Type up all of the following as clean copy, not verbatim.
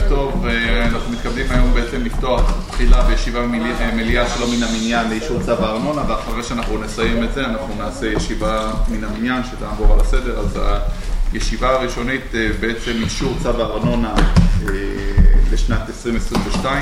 טוב, אנחנו מתכבדים היום בעצם לפתוח תחילה בישיבה מליאה שלא מן המניין לאישור צו הארנונה, ואחרי שאנחנו נסיים את זה אנחנו נעשה ישיבה מן המניין שתעבור על הסדר. אז הישיבה הראשונית בעצם אישור צו הארנונה לשנת 2022,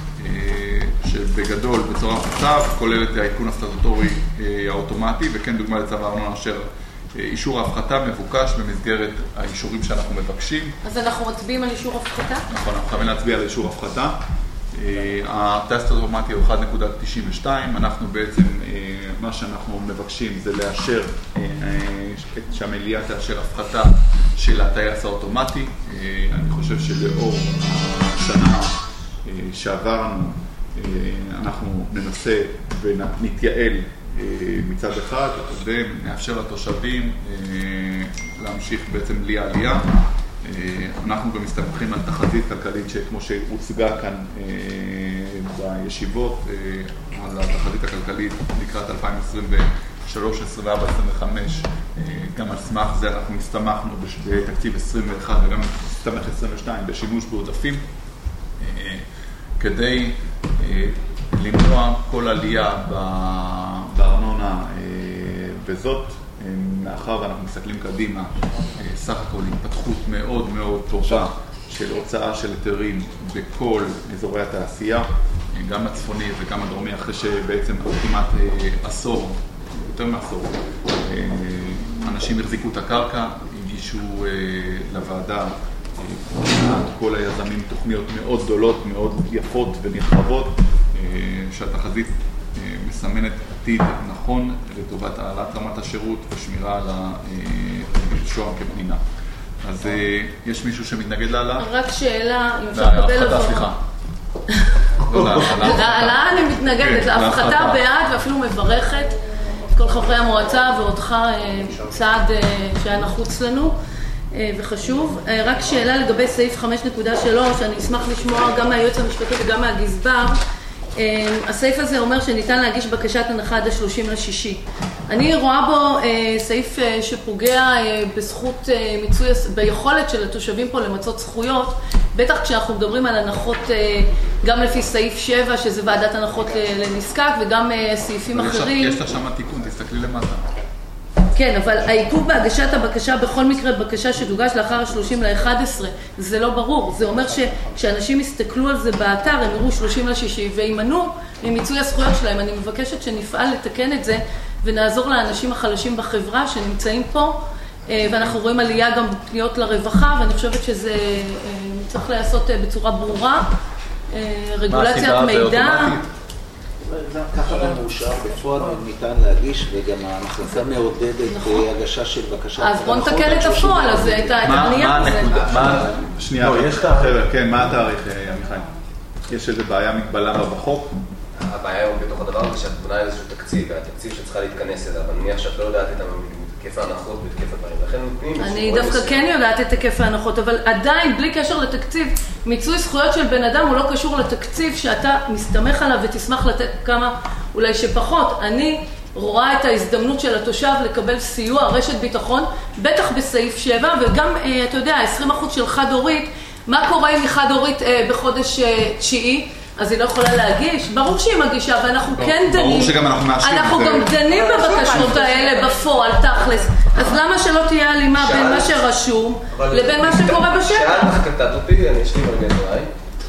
שבגדול בצורה מפוצה כולל את העדכון הסטטוטורי האוטומטי, וכן דוגמה לצו הארנונה אשר אישור ההפחתה מבוקש במסגרת האישורים שאנחנו מבקשים. אז אנחנו מצביעים על אישור הפחתה? נכון, אנחנו חייבים להצביע על אישור הפחתה. הטסט האוטומטי הוא 1.92. אנחנו בעצם, מה שאנחנו מבקשים זה לאשר, שהמליאה תאשר הפחתה של הטייס האוטומטי. אני חושב שלאור השנה שעברנו, אנחנו ננסה ונתייעל מצד אחד, ונאפשר לתושבים להמשיך בעצם בלי העלייה. אנחנו גם מסתמכים על תחזית כלכלית שכמו שהוצגה כאן בישיבות, על התחזית הכלכלית לקראת 2023, 2024, 2025, גם על סמך זה אנחנו הסתמכנו בתקציב 21 וגם הסתמך 22 בשימוש בעודפים, כדי למנוע כל עלייה בארנונה, וזאת מאחר ואנחנו מסתכלים קדימה, סך הכל התפתחות מאוד מאוד טובה של הוצאה של היתרים בכל אזורי התעשייה, גם הצפוני וגם הדרומי, אחרי שבעצם כמעט עשור, יותר מעשור, אנשים החזיקו את הקרקע, הגישו לוועדה כל היזמים תוכניות מאוד גדולות, מאוד יפות ונרחבות, שהתחזית מסמנת עתיד נכון לטובת העלאת רמת השירות ושמירה על השוהם כמדינה. אז יש מישהו שמתנגד להעלאה? רק שאלה, אם אפשר לקבל לבוא. סליחה. להעלאה אני מתנגדת, להפחתה בעד ואפילו מברכת את כל חברי המועצה ואותך, צעד שהיה נחוץ לנו וחשוב. רק שאלה לגבי סעיף 5.3, אני אשמח לשמוע גם מהיועץ המשפטי וגם מהגזבר. הסעיף הזה אומר שניתן להגיש בקשת הנחה עד ה-30/6. אני רואה בו סעיף שפוגע בזכות מיצוי, ביכולת של התושבים פה למצות זכויות, בטח כשאנחנו מדברים על הנחות גם לפי סעיף 7 שזה ועדת הנחות לנזקק, וגם סעיפים אחרים. יש לך שם תיקון, תסתכלי למטה. כן, אבל העיכוב בהגשת הבקשה בכל מקרה בקשה שתוגש לאחר 30/11, זה לא ברור. זה אומר שכשאנשים יסתכלו על זה באתר, הם יראו 30/6 וימנעו ממיצוי הזכויות שלהם. אני מבקשת שנפעל לתקן את זה ונעזור לאנשים החלשים בחברה שנמצאים פה, ואנחנו רואים עלייה גם בפניות לרווחה, ואני חושבת שזה צריך לעשות בצורה ברורה. רגולציית מידע. ככה גם מאושר, בפועל ניתן להגיש, וגם ההחלטה מעודדת הגשה של בקשה. אז בוא נתקן את הפועל הזה, את הבנייה הזה. שנייה, חבר'ה, כן, מה התאריך, עמיחי? יש איזו בעיה, מגבלה בחוק? הבעיה היא בתוך הדבר הזה שאת בונה איזשהו תקציב, והתקציב שצריכה להתכנס אליו, אבל נניח שאת לא יודעת את היקף ההנחות והיקף הדברים, לכן נותנים... אני דווקא כן יודעת את היקף ההנחות, אבל עדיין, בלי קשר לתקציב, מיצוי זכויות של בן אדם הוא לא קשור לתקציב שאתה מסתמך עליו ותשמח לתת כמה, אולי שפחות. אני רואה את ההזדמנות של התושב לקבל סיוע, רשת ביטחון, בטח בסעיף 7, וגם, אתה יודע, 20% של חד-הורית, מה קורה עם חד-הורית בחודש 9? אז היא לא יכולה להגיש. ברור שהיא מגישה, ואנחנו כן דנים. ברור שגם אנחנו מאשרים. אנחנו גם דנים בבקשות האלה בפועל, תכלס. אז למה שלא תהיה הלימה בין מה שרשום לבין מה שקורה בשטח? שאלת קטעת אותי, אני אשלים על גדולי.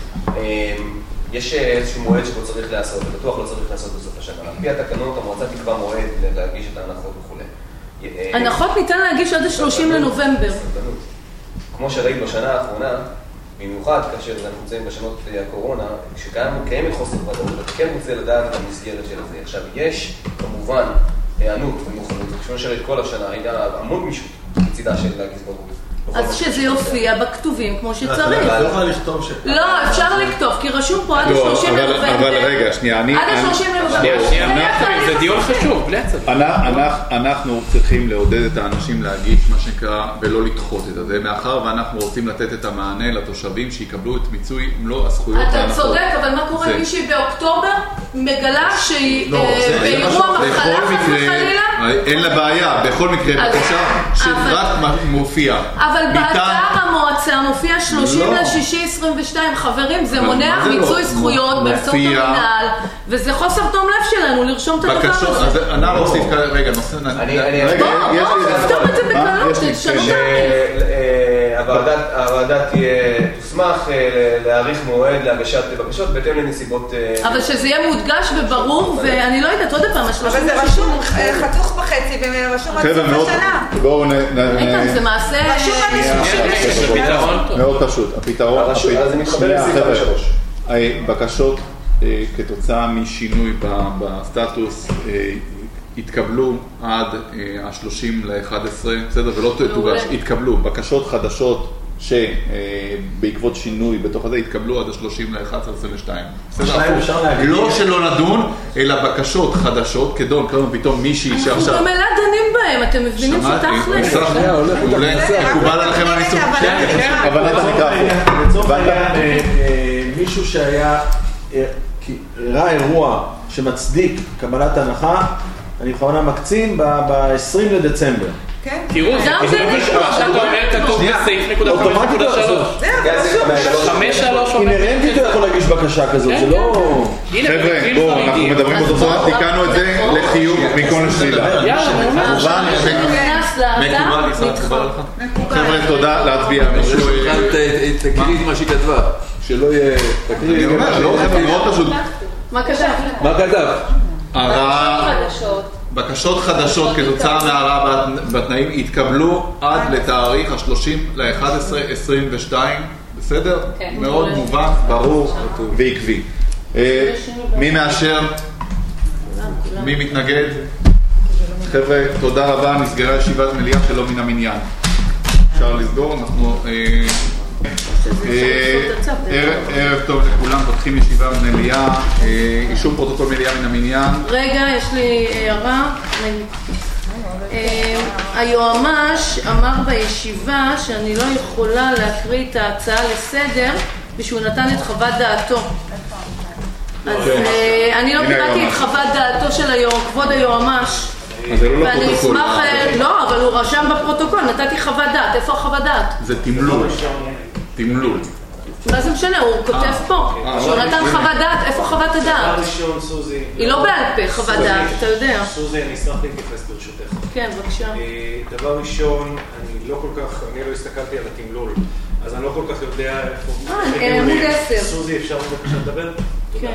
יש איזשהו מועד שבו צריך לעשות, ובטוח לא צריך לעשות בסוף השנה. על פי התקנות, המועצה תקבע מועד להגיש את ההנחות וכו'. הנחות ניתן להגיש עד 30 לנובמבר. כמו שראית בשנה האחרונה, במיוחד כאשר אנחנו נמצאים בשנות הקורונה, שקיימת חוסר ודאות, אתה כן רוצה לדעת את המסגרת של זה. עכשיו, יש כמובן הענות ומוכנות, כשאני שואל את כל השנה, היה המון מישהו בצידה של הגזברות. אז שזה יופיע בכתובים כמו שצריך. לא, אפשר לכתוב, כי רשום פה עד 30 לנובמבר. אבל רגע, שנייה, עד 30 לנובמבר. זה דיון חשוב, בלי עצב. אנחנו צריכים לעודד את האנשים להגיש מה שנקרא, ולא לדחות את זה, מאחר ואנחנו רוצים לתת את המענה לתושבים שיקבלו את מיצוי מלוא הזכויות. אתה צודק, אבל מה קורה מישהי באוקטובר מגלה שהיא באירוע מחלה חלילה? אין לה בעיה, בכל מקרה בקשה שרק מופיע. אבל באתר המועצה מופיע. מופיע 30/6/22, חברים, זה מונע מיצוי זכויות באמצעות המנהל, וזה חוסר תום לב שלנו לרשום את הדבר הזה. אז אני אוסיף רגע, נושא... בואו, נפתור את זה בקלות, תשנו הוועדה תוסמך להאריך מועד להגשת בקשות בהתאם לנסיבות... אבל שזה יהיה מודגש וברור, ואני לא יודעת, עוד פעם, אבל זה רשום חתוך בחצי ורשום עד סוף השנה. בואו איתן, זה מעשה... רשום עד ניסוחים. מאוד פשוט. הפתרון... אז זה מתחבר לסעיף 3. בקשות כתוצאה משינוי בסטטוס התקבלו עד ה-30/11, בסדר? ולא תוגש, התקבלו בקשות חדשות שבעקבות שינוי בתוך הזה התקבלו עד ה-30/11/22. לא שלא נדון, אלא בקשות חדשות, כדון, פתאום מישהי שעכשיו... אנחנו במילא דנים בהם, אתם מבינים שתכל'ס? מקובל עליכם הניסוח? אבל אתה נקרא פה. לצורך העניין, מישהו שהיה, ראה אירוע שמצדיק קבלת הנחה, אני בכוונה מקצין ב-20 לדצמבר. תראו, עכשיו אתה אומר כתוב בסעיף נקודה 5.3. אינרנטית הוא יכול להגיש בקשה כזאת, זה לא... חבר'ה, בואו, אנחנו מדברים באותו צורה, תיקנו את זה לחיוב מכל השלילה. חבר'ה, תודה, להצביע. תקריא את מה שהיא כתבה, שלא יהיה... אני אומר, לא, חבר'ה, מאוד פשוט. מה כתב? מה כתב? בקשות חדשות כתוצאה מהערעה בתנאים התקבלו עד לתאריך ה-30/11/22, בסדר? מאוד מובן, ברור ועקבי. מי מאשר? מי מתנגד? חבר'ה, תודה רבה, נסגרה ישיבת מליאה שלא מן המניין. אפשר לסגור, אנחנו... ערב טוב לכולם, פותחים ישיבה במליאה, אישור פרוטוקול מליאה מן המניין. רגע, יש לי הערה. היועמ"ש אמר בישיבה שאני לא יכולה להקריא את ההצעה לסדר ושהוא נתן את חוות דעתו. אז אני לא קראתי את חוות דעתו של כבוד היועמ"ש. ואני אשמח, לא, אבל הוא רשם בפרוטוקול, נתתי חוות דעת. איפה החוות דעת? זה תמלול. תמלול. מה זה משנה? הוא כותב פה שהוא נתן חוות דעת. איפה חוות הדעת? דבר ראשון, סוזי. היא לא בעל פה חוות דעת, אתה יודע. סוזי, אני אשמח להתייחס ברשותך. כן, בבקשה. דבר ראשון, אני לא הסתכלתי על התמלול, אז אני לא כל כך יודע איפה... עמוד 10. סוזי, אפשר בבקשה לדבר? כן.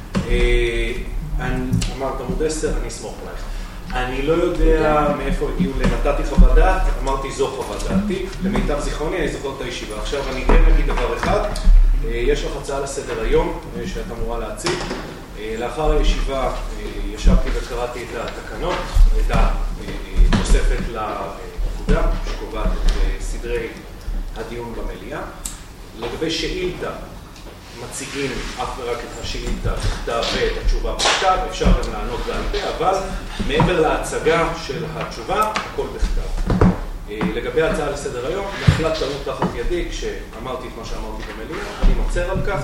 אמרת עמוד 10, אני אסמוך עלייך. אני לא יודע מאיפה הגיעו נתתי חוות דעת, אמרתי זו חוות דעתי, למיטב זיכרוני אני זוכר את הישיבה. עכשיו אני כן אגיד דבר אחד, יש לך הצעה לסדר היום שאת אמורה להציג. לאחר הישיבה ישבתי וקראתי את התקנות, את התוספת לפקודה שקובעת את סדרי הדיון במליאה. לגבי שאילתה, מציגים אך ורק את השאילתה בכתב ואת התשובה בכתב, אפשר גם לענות בעל פה, אבל מעבר להצגה של התשובה, הכל בכתב. לגבי ההצעה לסדר היום, נפלה טעות תחת ידי כשאמרתי את מה שאמרתי במליאה, אני מצר על כך.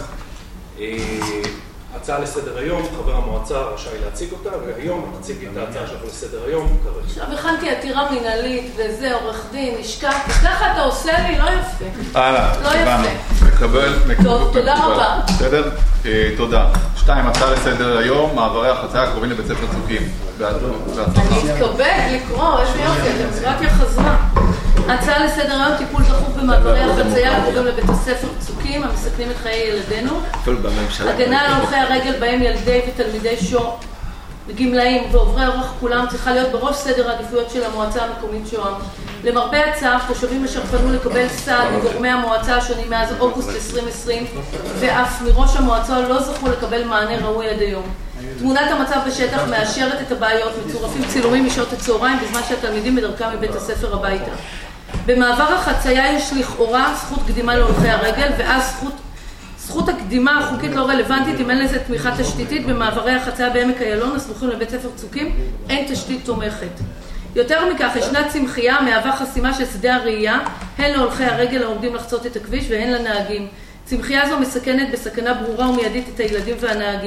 הצעה לסדר היום, חבר המועצה רשאי להציג אותה, והיום נציג את ההצעה שלך לסדר היום כרגע. עכשיו הכנתי עתירה מנהלית וזה עורך דין, נשכח, ככה אתה עושה לי, לא יפה. לא יפה. מקבל. טוב, תודה רבה. בסדר? תודה. 2, הצעה לסדר היום, מעברי החצייה הקרובים לבית ספר צוקים. אני אתכבד לקרוא, איזה יופי, הדמוקרטיה חזרה. הצעה לסדר היום, טיפול דחוף במעברי החצייה הקרובים לבית הספר צוקים, המסכנים את חיי ילדינו. הגנה על הולכי הרגל בהם ילדי ותלמידי שור, גמלאים ועוברי אורח כולם צריכה להיות בראש סדר העדיפויות של המועצה המקומית שוהם. למרבה הצער, תושבים אשר פנו לקבל סעד מגורמי המועצה השונים מאז אוגוסט 2020 ואף מראש המועצה לא זכו לקבל מענה ראוי עד היום. תמונת המצב בשטח מאשרת את הבעיות, מצורפים צילומים משעות הצהריים בזמן שהתלמידים בדרכם מבית הספר הביתה. במעבר החצייה יש לכאורה זכות קדימה להולכי הרגל, ואז זכות הקדימה החוקית לא רלוונטית אם אין לזה תמיכה תשתיתית. במעברי החצייה בעמק איילון הסמוכים לבית ספר צוקים אין תשתית תומכת. יותר מכך, ישנה צמחייה מהווה חסימה של שדה הראייה, הן להולכי הרגל העומדים לחצות את הכביש והן לנהגים. צמחייה זו מסכנת בסכנה ברורה ומיידית את הילדים והנהגים.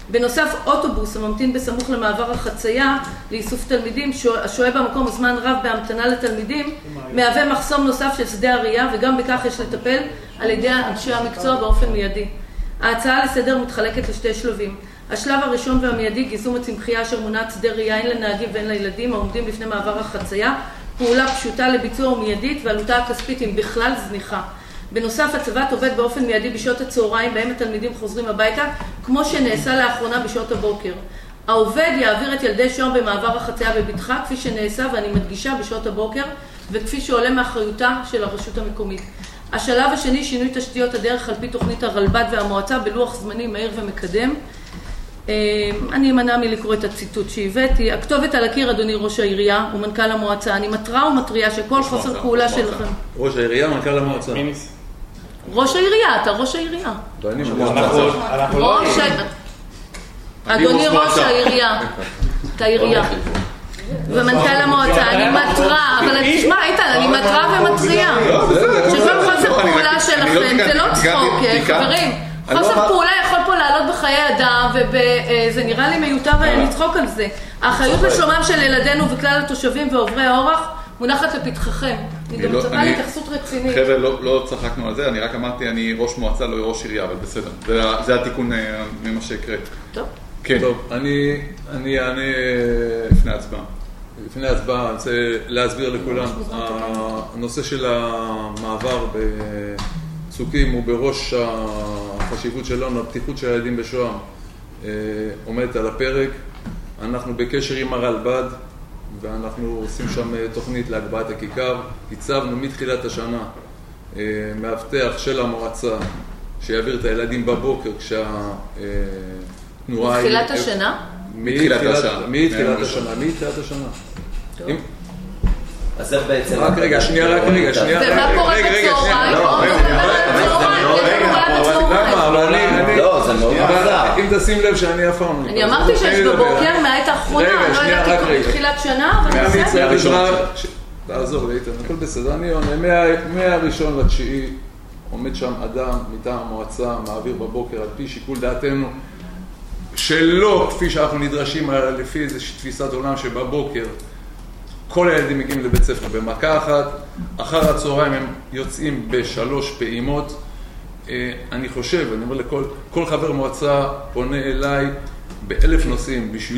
בנוסף, אוטובוס הממתין בסמוך למעבר החצייה לאיסוף תלמידים, השוהה במקום זמן רב בהמתנה לתלמידים, מהווה מחסום נוסף של שדה הראייה, וגם בכך יש לטפל על ידי אנשי המקצוע באופן מיידי. ההצעה לסדר מתחלקת לשתי שלבים. השלב הראשון והמיידי, גיזום הצמחייה אשר מונעת שדה ראייה הן לנהגים והן לילדים העומדים לפני מעבר החצייה, פעולה פשוטה לביצוע ומיידית, ועלותה הכספית עם בכלל זניחה. בנוסף, הצוות עובד באופן מיידי בשעות הצהריים בהם התלמידים חוזרים הביתה, כמו שנעשה לאחרונה בשעות הבוקר. העובד יעביר את ילדי שוהם במעבר החצייה בבטחה, כפי שנעשה, ואני מדגישה, בשעות הבוקר, וכפי שעולה מאחריותה של הרשות המקומית. השלב השני, שינוי תשתיות הדרך על פי תוכנית הרלב"ד והמועצה בלוח זמנים מהיר ומקדם. אני אמנע מלקרוא את הציטוט שהבאתי. הכתובת על הקיר, אדוני ראש העירייה ומנכ"ל המועצה. אני מתרה ומטריה שכל חוסר פעולה שלכם. ראש העירייה, מנכ"ל המועצה. ראש העירייה, אתה ראש העירייה. אדוני ראש העירייה, אתה עירייה. ומנכ"ל המועצה, אני מתרה, אבל תשמע איתן, אני מתרה ומטריה. שכל חוסר פעולה שלכם, זה לא צחוק, חברים. חוסר פעולה יכול פה לעלות בחיי אדם, וזה נראה לי מיותר לצחוק על זה. האחריות לשלומם של ילדינו וכלל התושבים ועוברי האורח מונחת לפתחכם. אני גם מצפה להתייחסות רצינית. חבר'ה, לא צחקנו על זה, אני רק אמרתי, אני ראש מועצה, לא ראש עירייה, אבל בסדר. זה התיקון ממה שהקראת. טוב. כן. טוב, אני אענה לפני ההצבעה. לפני ההצבעה, אני רוצה להסביר לכולם. הנושא של המעבר צוקים הוא בראש החשיבות שלנו, הפתיחות של הילדים בשוהם עומדת על הפרק. אנחנו בקשר עם הרלב"ד ואנחנו עושים שם תוכנית להגבהת הכיכר. הצבנו מתחילת השנה מאבטח של המועצה שיעביר את הילדים בבוקר כשהתנועה... מתחילת השנה? מתחילת השנה. אז איך בעצם... רק רגע, שנייה. ומה קורה בצהריים? לא, זה מאוד מוזר. אם תשים לב שאני אף פעם... אני אמרתי שיש בבוקר מהעת האחרונה, לא ידעתי כבר מתחילת שנה, אבל בסדר. תעזור לי, איתן, הכל בסדר. אני עונה, מהראשון לתשיעי עומד שם אדם מטעם המועצה, מעביר בבוקר על פי שיקול דעתנו, שלא כפי שאנחנו נדרשים לפי איזושהי תפיסת עולם שבבוקר כל הילדים מגיעים לבית ספר במכה אחת, אחר הצהריים הם יוצאים בשלוש פעימות. אני חושב, אני אומר לכל חבר מועצה פונה אליי ב1000 נושאים בשביל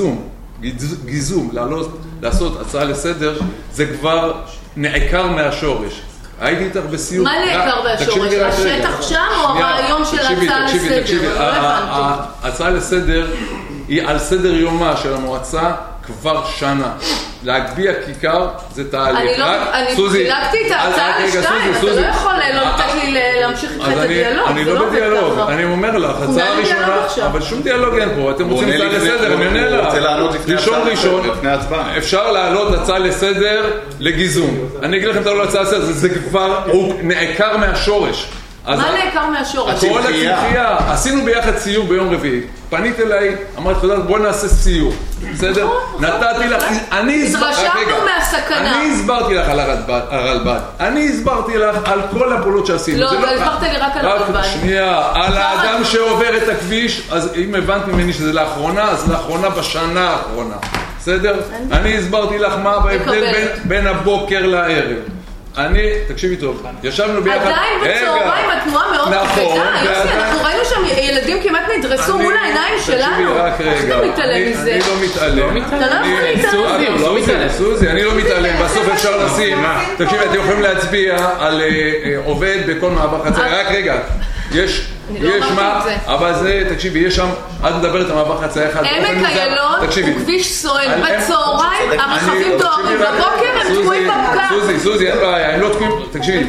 גיזום, לעשות הצעה לסדר, זה כבר נעקר מהשורש. הייתי איתך בסיור. מה נעקר מהשורש? השטח שם או הרעיון של ההצעה לסדר? לא הבנתי. ההצעה לסדר היא על סדר יומה של המועצה כבר שנה. להגביע כיכר זה תהליך. אני חילקתי את ההצעה לשתיים, אתה לא יכול לא לתת לי להמשיך איתך את הדיאלוג. אני לא בדיאלוג, אני אומר לך, הצעה ראשונה, אבל שום דיאלוג אין פה, אתם רוצים הצעה לסדר, אני עונה לך. רוצה לענות ראשון, לפני ההצבעה. אפשר לעלות הצעה לסדר לגיזום. אני אגיד לכם, תעלו הצעה לסדר, זה כבר נעקר מהשורש. מה נעקר מהשורש? כל הצמחייה. עשינו ביחד סיור ביום רביעי. פנית אליי, אמרת, בוא נעשה סיור. בסדר? נתתי לך, התרשמנו מהסכנה. אני הסברתי לך על הרלב"ד. אני הסברתי לך על כל הפעולות שעשינו. לא, אבל הסברת לי רק על הרלב"ד. שנייה, על האדם שעובר את הכביש, אז אם הבנת ממני שזה לאחרונה, אז לאחרונה בשנה האחרונה. בסדר? אני הסברתי לך מה ההבדל בין הבוקר לערב. תקשיבי טוב, ישבנו ביחד... עדיין בצהריים התנועה מאוד כבדה, יוסי, אנחנו ראינו שם ילדים כמעט נדרסו מול העיניים שלנו. איך אתה מתעלם מזה? אני לא מתעלם. אתה לא יכול להתעלם. סוזי, אני לא מתעלם, בסוף אפשר לשים... תקשיבי, אתם יכולים להצביע על עובד בכל מעבר חצייה, רק רגע. יש מה, אבל זה, תקשיבי, יש שם, את מדברת על מעבר חצייה אחד. עמק איילון הוא כביש סואן, בצהריים הרכבים דוהרים, בבוקר הם תקועים בפקק. סוזי, אין בעיה, הם לא תקועים, תקשיבי,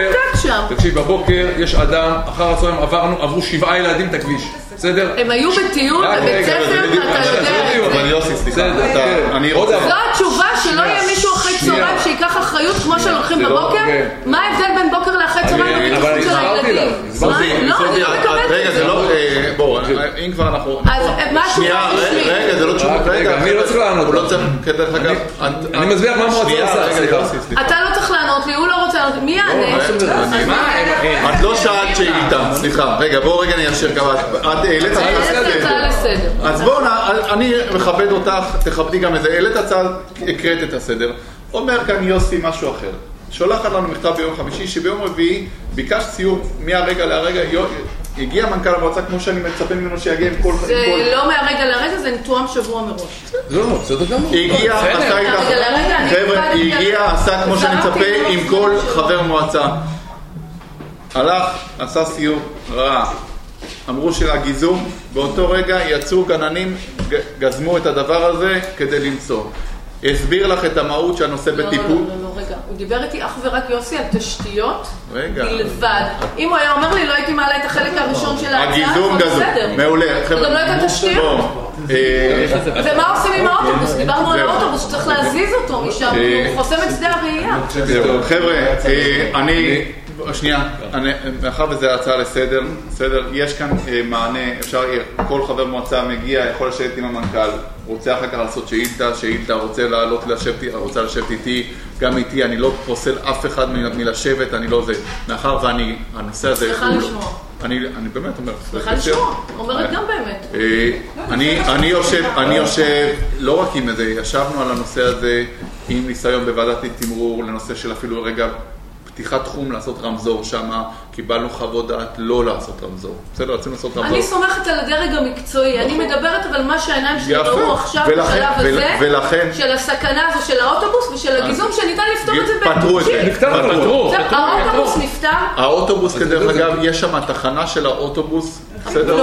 בבוקר יש אדם, אחר הצהריים עברו 7 ילדים את הכביש, בסדר? הם היו בטיול בבית ספר, אתה יודע. זו התשובה שלא יהיה מישהו אחרי צהריים שיקח אחריות כמו שלוקחים בבוקר? מה ההבדל בין בוקר לאחרי צהריים בבטיחות של הילדים? לא, אני לא מקבלת את זה. בואו, אם כבר אנחנו... אז מה התשובה בשביל? רגע, זה לא תשובה. אני לא צריך לענות. הוא לא צריך, כדרך אגב... אני מסביר מה המועצה עושה. אתה לא צריך לענות לי, הוא לא רוצה לענות לי. מי יענה? את לא שאלת שאילתה, סליחה, רגע, בואו רגע ניישר כמה, את העלית הצעה לסדר. אז בואו, אני מכבד אותך, תכבדי גם את זה, העלית הצעה, הקראת את הסדר, אומר כאן יוסי משהו אחר, שולחת לנו מכתב ביום חמישי, שביום רביעי ביקש סיור מהרגע להרגע, הגיע מנכ"ל המועצה כמו שאני מצפה ממנו שיגיע עם כל... זה לא מהרגע להרגע, זה נתואם שבוע מראש. לא, בסדר גמור. הגיע, עשה איתך, חבר'ה, הגיע, עשה כמו שאני מצפה עם כל חבר מועצה. הלך, עשה סיור, ראה. אמרו שהגיזום, באותו רגע יצאו גננים, גזמו את הדבר הזה כדי למצוא. הסביר לך את המהות שהנושא בטיפול. לא, רגע. הוא דיבר איתי אך ורק יוסי על תשתיות בלבד. אם הוא היה אומר לי, לא הייתי מעלה את החלק הראשון של ההצעה, הגיזום גזום. מעולה. גם לא את התשתיות. ומה עושים עם האוטובוס? דיברנו על האוטובוס שצריך להזיז אותו משם, הוא חוסם את שדה הראייה. חבר'ה, אני... שנייה, מאחר וזה הצעה לסדר, יש כאן מענה, אפשר, כל חבר מועצה מגיע, יכול לשבת עם המנכ"ל, רוצה אחר כך לעשות שאילתה, רוצה לעלות רוצה לשבת איתי, גם איתי, אני לא פוסל אף אחד מלשבת, אני לא זה, מאחר ואני, הנושא הזה... סליחה לשמוע. אני באמת אומר... סליחה לשמוע, אומרת גם באמת. אני יושב, לא רק עם זה, ישבנו על הנושא הזה עם ניסיון בוועדת תמרור, לנושא של אפילו רגע, פתיחת תחום לעשות רמזור שם, קיבלנו חוות דעת לא לעשות רמזור. בסדר, רצינו לעשות רמזור. אני סומכת על הדרג המקצועי, אני מדברת אבל מה שהעיניים שלי ראו עכשיו בשלב הזה, של הסכנה הזו של האוטובוס ושל הגיזום, שניתן לפתור את זה פתרו את זה. האוטובוס נפתר. האוטובוס, כדרך אגב, יש שם תחנה של האוטובוס, בסדר?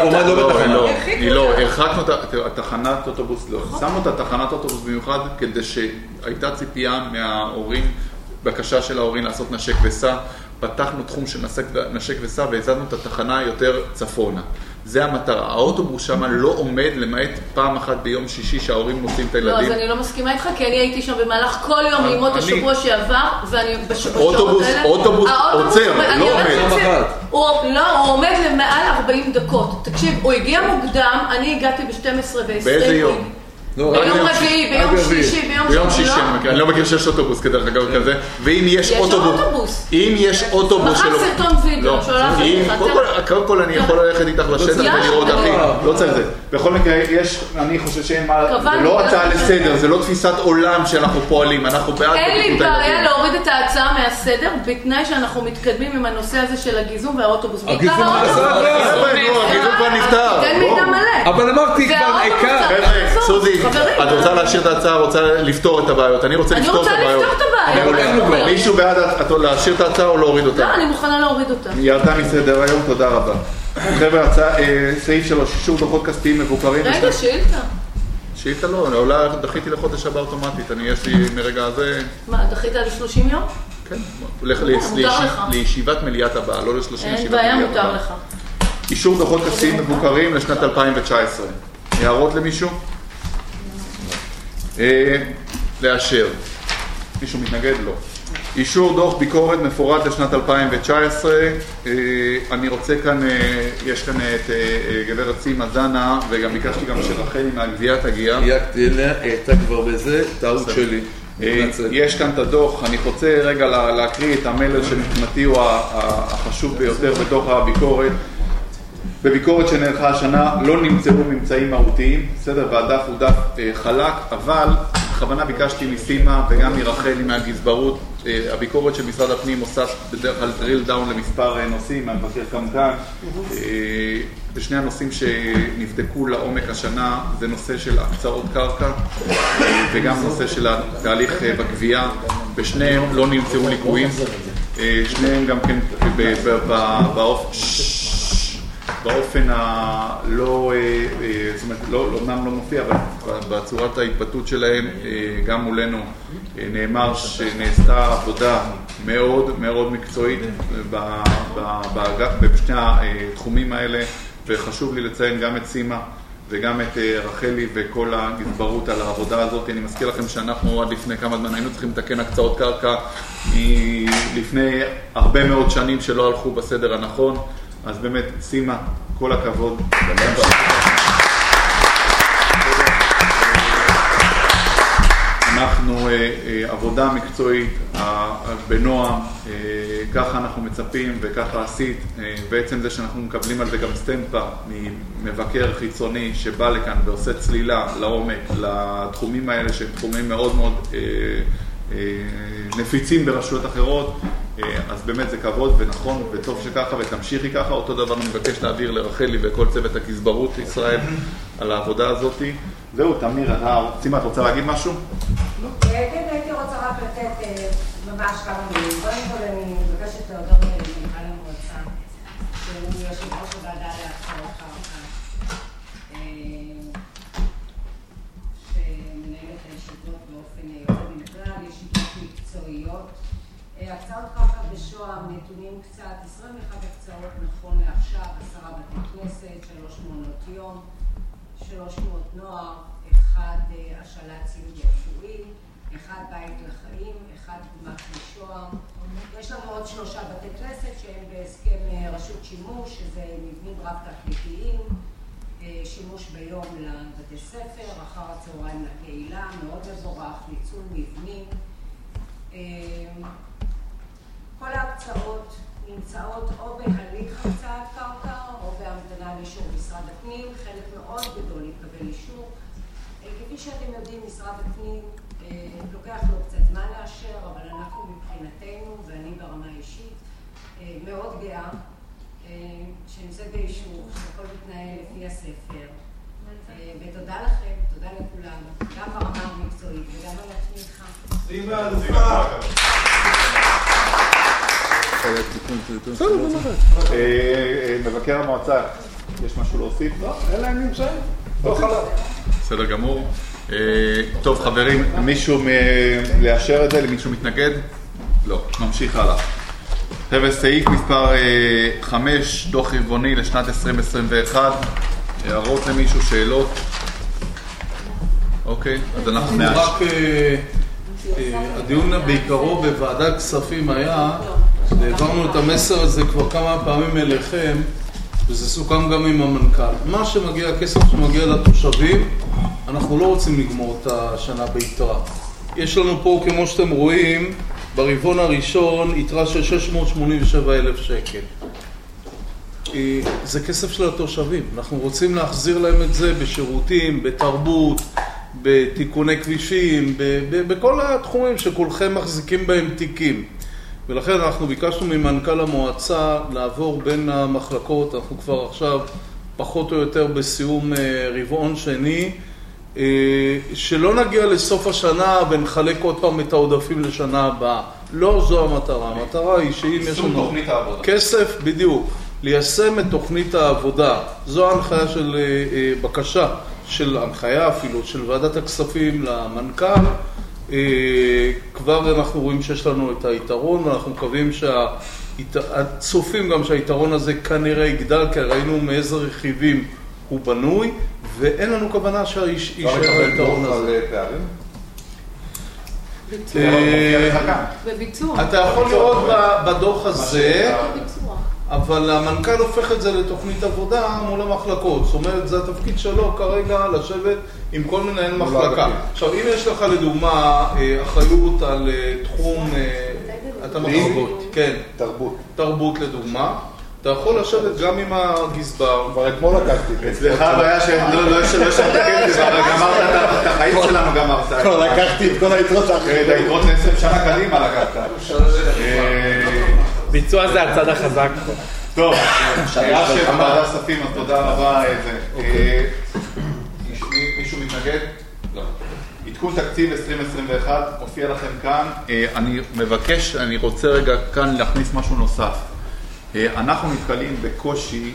לא, הרחקנו את תחנת אוטובוס, לא. שמנו את תחנת אוטובוס במיוחד כדי שהייתה ציפייה מההורים, בקשה של ההורים לעשות נשק וסע, פתחנו תחום של נשק וסע והזדנו את התחנה יותר צפונה. זה המטרה. האוטובוס שם לא עומד למעט פעם אחת ביום שישי שההורים נוסעים את הילדים. לא, אז אני לא מסכימה איתך, כי אני הייתי שם במהלך כל יום ללמוד את השבוע שעבר, ואני בשעות האלה... אוטובוס עוצר, לא עומד. לא, הוא עומד למעל 40 דקות. תקשיב, הוא הגיע מוקדם, אני הגעתי ב-12:20. באיזה יום? ביום רביעי, ביום שלישי, ביום שישי. אני לא מכיר שיש אוטובוס כדרך אגב כזה, ואם יש אוטובוס, אם יש אוטובוס מחר סרטון וידאו, שולח לך. קודם כל אני יכול ללכת איתך לשטח ולראות אחי, לא צריך זה. בכל מקרה, אני חושב שאין מה, זה לא הצעה לסדר, זה לא תפיסת עולם שאנחנו פועלים, אנחנו בעד... אין לי בעיה להוריד את ההצעה מהסדר, בתנאי שאנחנו מתקדמים עם הנושא הזה של הגיזום והאוטובוס. הגיזום כבר נפטר. תן מידע מלא. אבל אמרתי כבר עיקר. סוזי, את רוצה להשאיר את ההצעה, רוצה לפתור את הבעיות. אני רוצה לפתור את הבעיות. מישהו בעד להשאיר את ההצעה או להוריד אותה? לא, אני מוכנה להוריד אותה. ירדה מסדר היום, תודה רבה. חבר'ה, סעיף 3, אישור דוחות כספיים מבוקרים. רגע, שאילתה. שאילתה לא, אולי דחיתי לחודש הבא אוטומטית, יש לי מרגע הזה... מה, דחית על 30 יום? כן, הולך לישיבת מליאת הבאה, לא ל-30 ישיבת מליאת הבאה. אין בעיה, מותר לך. אישור דוחות כספיים מבוקרים לשנת 2019. הערות למישהו? לאשר. מישהו מתנגד? לא. אישור דוח ביקורת מפורט לשנת 2019. אני רוצה כאן, יש כאן את גברת סימה זנה, וגם ביקשתי גם שרחלי מהגבייה תגיע. יגתי אליה, הייתה כבר בזה, טעות שלי. יש כאן את הדוח, אני רוצה רגע להקריא את המלל שמבחינתי הוא החשוב ביותר בתוך הביקורת. בביקורת שנערכה השנה לא נמצאו ממצאים מהותיים, בסדר, והדף הוא דף חלק, אבל בכוונה ביקשתי מסימה וגם מרחלי מהגזברות, הביקורת של משרד הפנים עושה בדרך כלל drill down למספר נושאים, אני מבקר כאן, בשני הנושאים שנבדקו לעומק השנה זה נושא של הקצאות קרקע וגם נושא של התהליך בגבייה, בשניהם לא נמצאו ליקויים, שניהם גם כן באופן הלא, זאת אומרת, אומנם לא מופיע, אבל בצורת ההתבטאות שלהם, גם מולנו נאמר שנעשתה עבודה מאוד מאוד מקצועית בשני התחומים האלה, וחשוב לי לציין גם את סימה וגם את רחלי וכל הגזברות על העבודה הזאת. אני מזכיר לכם שאנחנו עד לפני כמה זמן היינו צריכים לתקן הקצאות קרקע לפני הרבה מאוד שנים שלא הלכו בסדר הנכון. אז באמת, סימה, כל הכבוד. אנחנו עבודה מקצועית בנועם, ככה אנחנו מצפים וככה עשית. בעצם זה שאנחנו מקבלים על זה גם סטמפה ממבקר חיצוני שבא לכאן ועושה צלילה לעומק, לתחומים האלה שהם תחומים מאוד מאוד נפיצים ברשויות אחרות, אז באמת זה כבוד ונכון וטוב שככה ותמשיכי ככה. אותו דבר אני מבקש להעביר לרחלי וכל צוות הגזברות ישראל על העבודה הזאת. זהו, תמיר, צימה, את רוצה להגיד משהו? כן, הייתי רוצה רק לתת ממש כמה מילים. קודם כל אני מבקשת להודות למנכ"ל המועצה, שהוא יושב ראש הוועדה להקצאות קרקע, שמנהל את הישיבות באופן יוצא מן הכלל, ישיבות מקצועיות. הקצאות קרקע בשוהם, נתונים קצת, 21 הקצאות נכון לעכשיו, 10 בתי כנסת, 3 מעונות יום, 300 נוער, 1 השאלת ציוד רפואי, 1 בית לחיים, 1 דוגמת משוהם. יש לנו עוד 3 בתי כנסת שהם בהסכם רשות שימוש, שזה מבנים רב-תכליתיים, שימוש ביום לבתי ספר, אחר הצהריים לקהילה, מאוד מבורך, ניצול מבנים. כל ההקצאות נמצאות או בהליך הקצאת קרקע או בהמתנה לאישור משרד הפנים. חלק מאוד גדול יקבל אישור. כפי שאתם יודעים, משרד הפנים לוקח לו קצת זמן לאשר, אבל אנחנו מבחינתנו, ואני ברמה אישית, מאוד גאה שנמצא באישור, שהכל מתנהל לפי הספר. ותודה לכם, תודה לכולם, גם ברמה המקצועית וגם על התמיכה. מבקר המועצה, יש משהו להוסיף? לא, אין להם נמצאים. לא חלב. בסדר גמור. טוב חברים, מישהו לאשר את זה? למישהו מתנגד? לא, נמשיך הלאה. חבר'ה, סעיף מספר 5, דוח רבעוני לשנת 2021. הערות למישהו, שאלות? אוקיי, אז אנחנו רק הדיון בעיקרו בוועדת כספים היה, והעברנו את המסר הזה כבר כמה פעמים אליכם, וזה סוכם גם עם המנכ"ל. מה שמגיע, הכסף שמגיע לתושבים, אנחנו לא רוצים לגמור את השנה ביתרה. יש לנו פה, כמו שאתם רואים, ברבעון הראשון יתרה של 687,000 שקל. זה כסף של התושבים. אנחנו רוצים להחזיר להם את זה בשירותים, בתרבות, בתיקוני כבישים, בכל התחומים שכולכם מחזיקים בהם תיקים. ולכן אנחנו ביקשנו ממנכ"ל המועצה לעבור בין המחלקות, אנחנו כבר עכשיו פחות או יותר בסיום רבעון שני, שלא נגיע לסוף השנה ונחלק עוד פעם את העודפים לשנה הבאה. לא זו המטרה. המטרה היא שאם יש לנו כסף, בדיוק, ליישם את תוכנית העבודה. זו ההנחיה של בקשה, של הנחיה אפילו, של ועדת הכספים למנכ"ל. כבר אנחנו רואים שיש לנו את היתרון, ואנחנו מקווים הצופים גם שהיתרון הזה כנראה יגדל, כי ראינו מאיזה רכיבים הוא בנוי, ואין לנו כוונה שישאר היתרון הזה. בביצוע. אתה יכול לראות בדוח הזה, אבל המנכ"ל הופך את זה לתוכנית עבודה מול המחלקות. זאת אומרת, זה התפקיד שלו כרגע לשבת עם כל מנהל מחלקה. עכשיו, אם יש לך לדוגמה אחריות על תחום, אתה תרבות. כן. תרבות לדוגמה. אתה יכול לשבת גם עם הגזבר. כבר אתמול לקחתי. אצלך הבעיה שלא שתקן את זה, אבל גמרת את החיים שלנו גם הרצאה. כבר לקחתי את כל היתרות האחרות. את היתרות ל20 שנה קדימה לקחת. ביצוע זה הצד החזק. טוב, היה שבוועדת כספים, אז תודה רבה. מישהו מתנגד? לא. עדכון תקציב 2021, מופיע לכם כאן. אני מבקש, אני רוצה רגע כאן להכניס משהו נוסף. אנחנו נתקלים בקושי,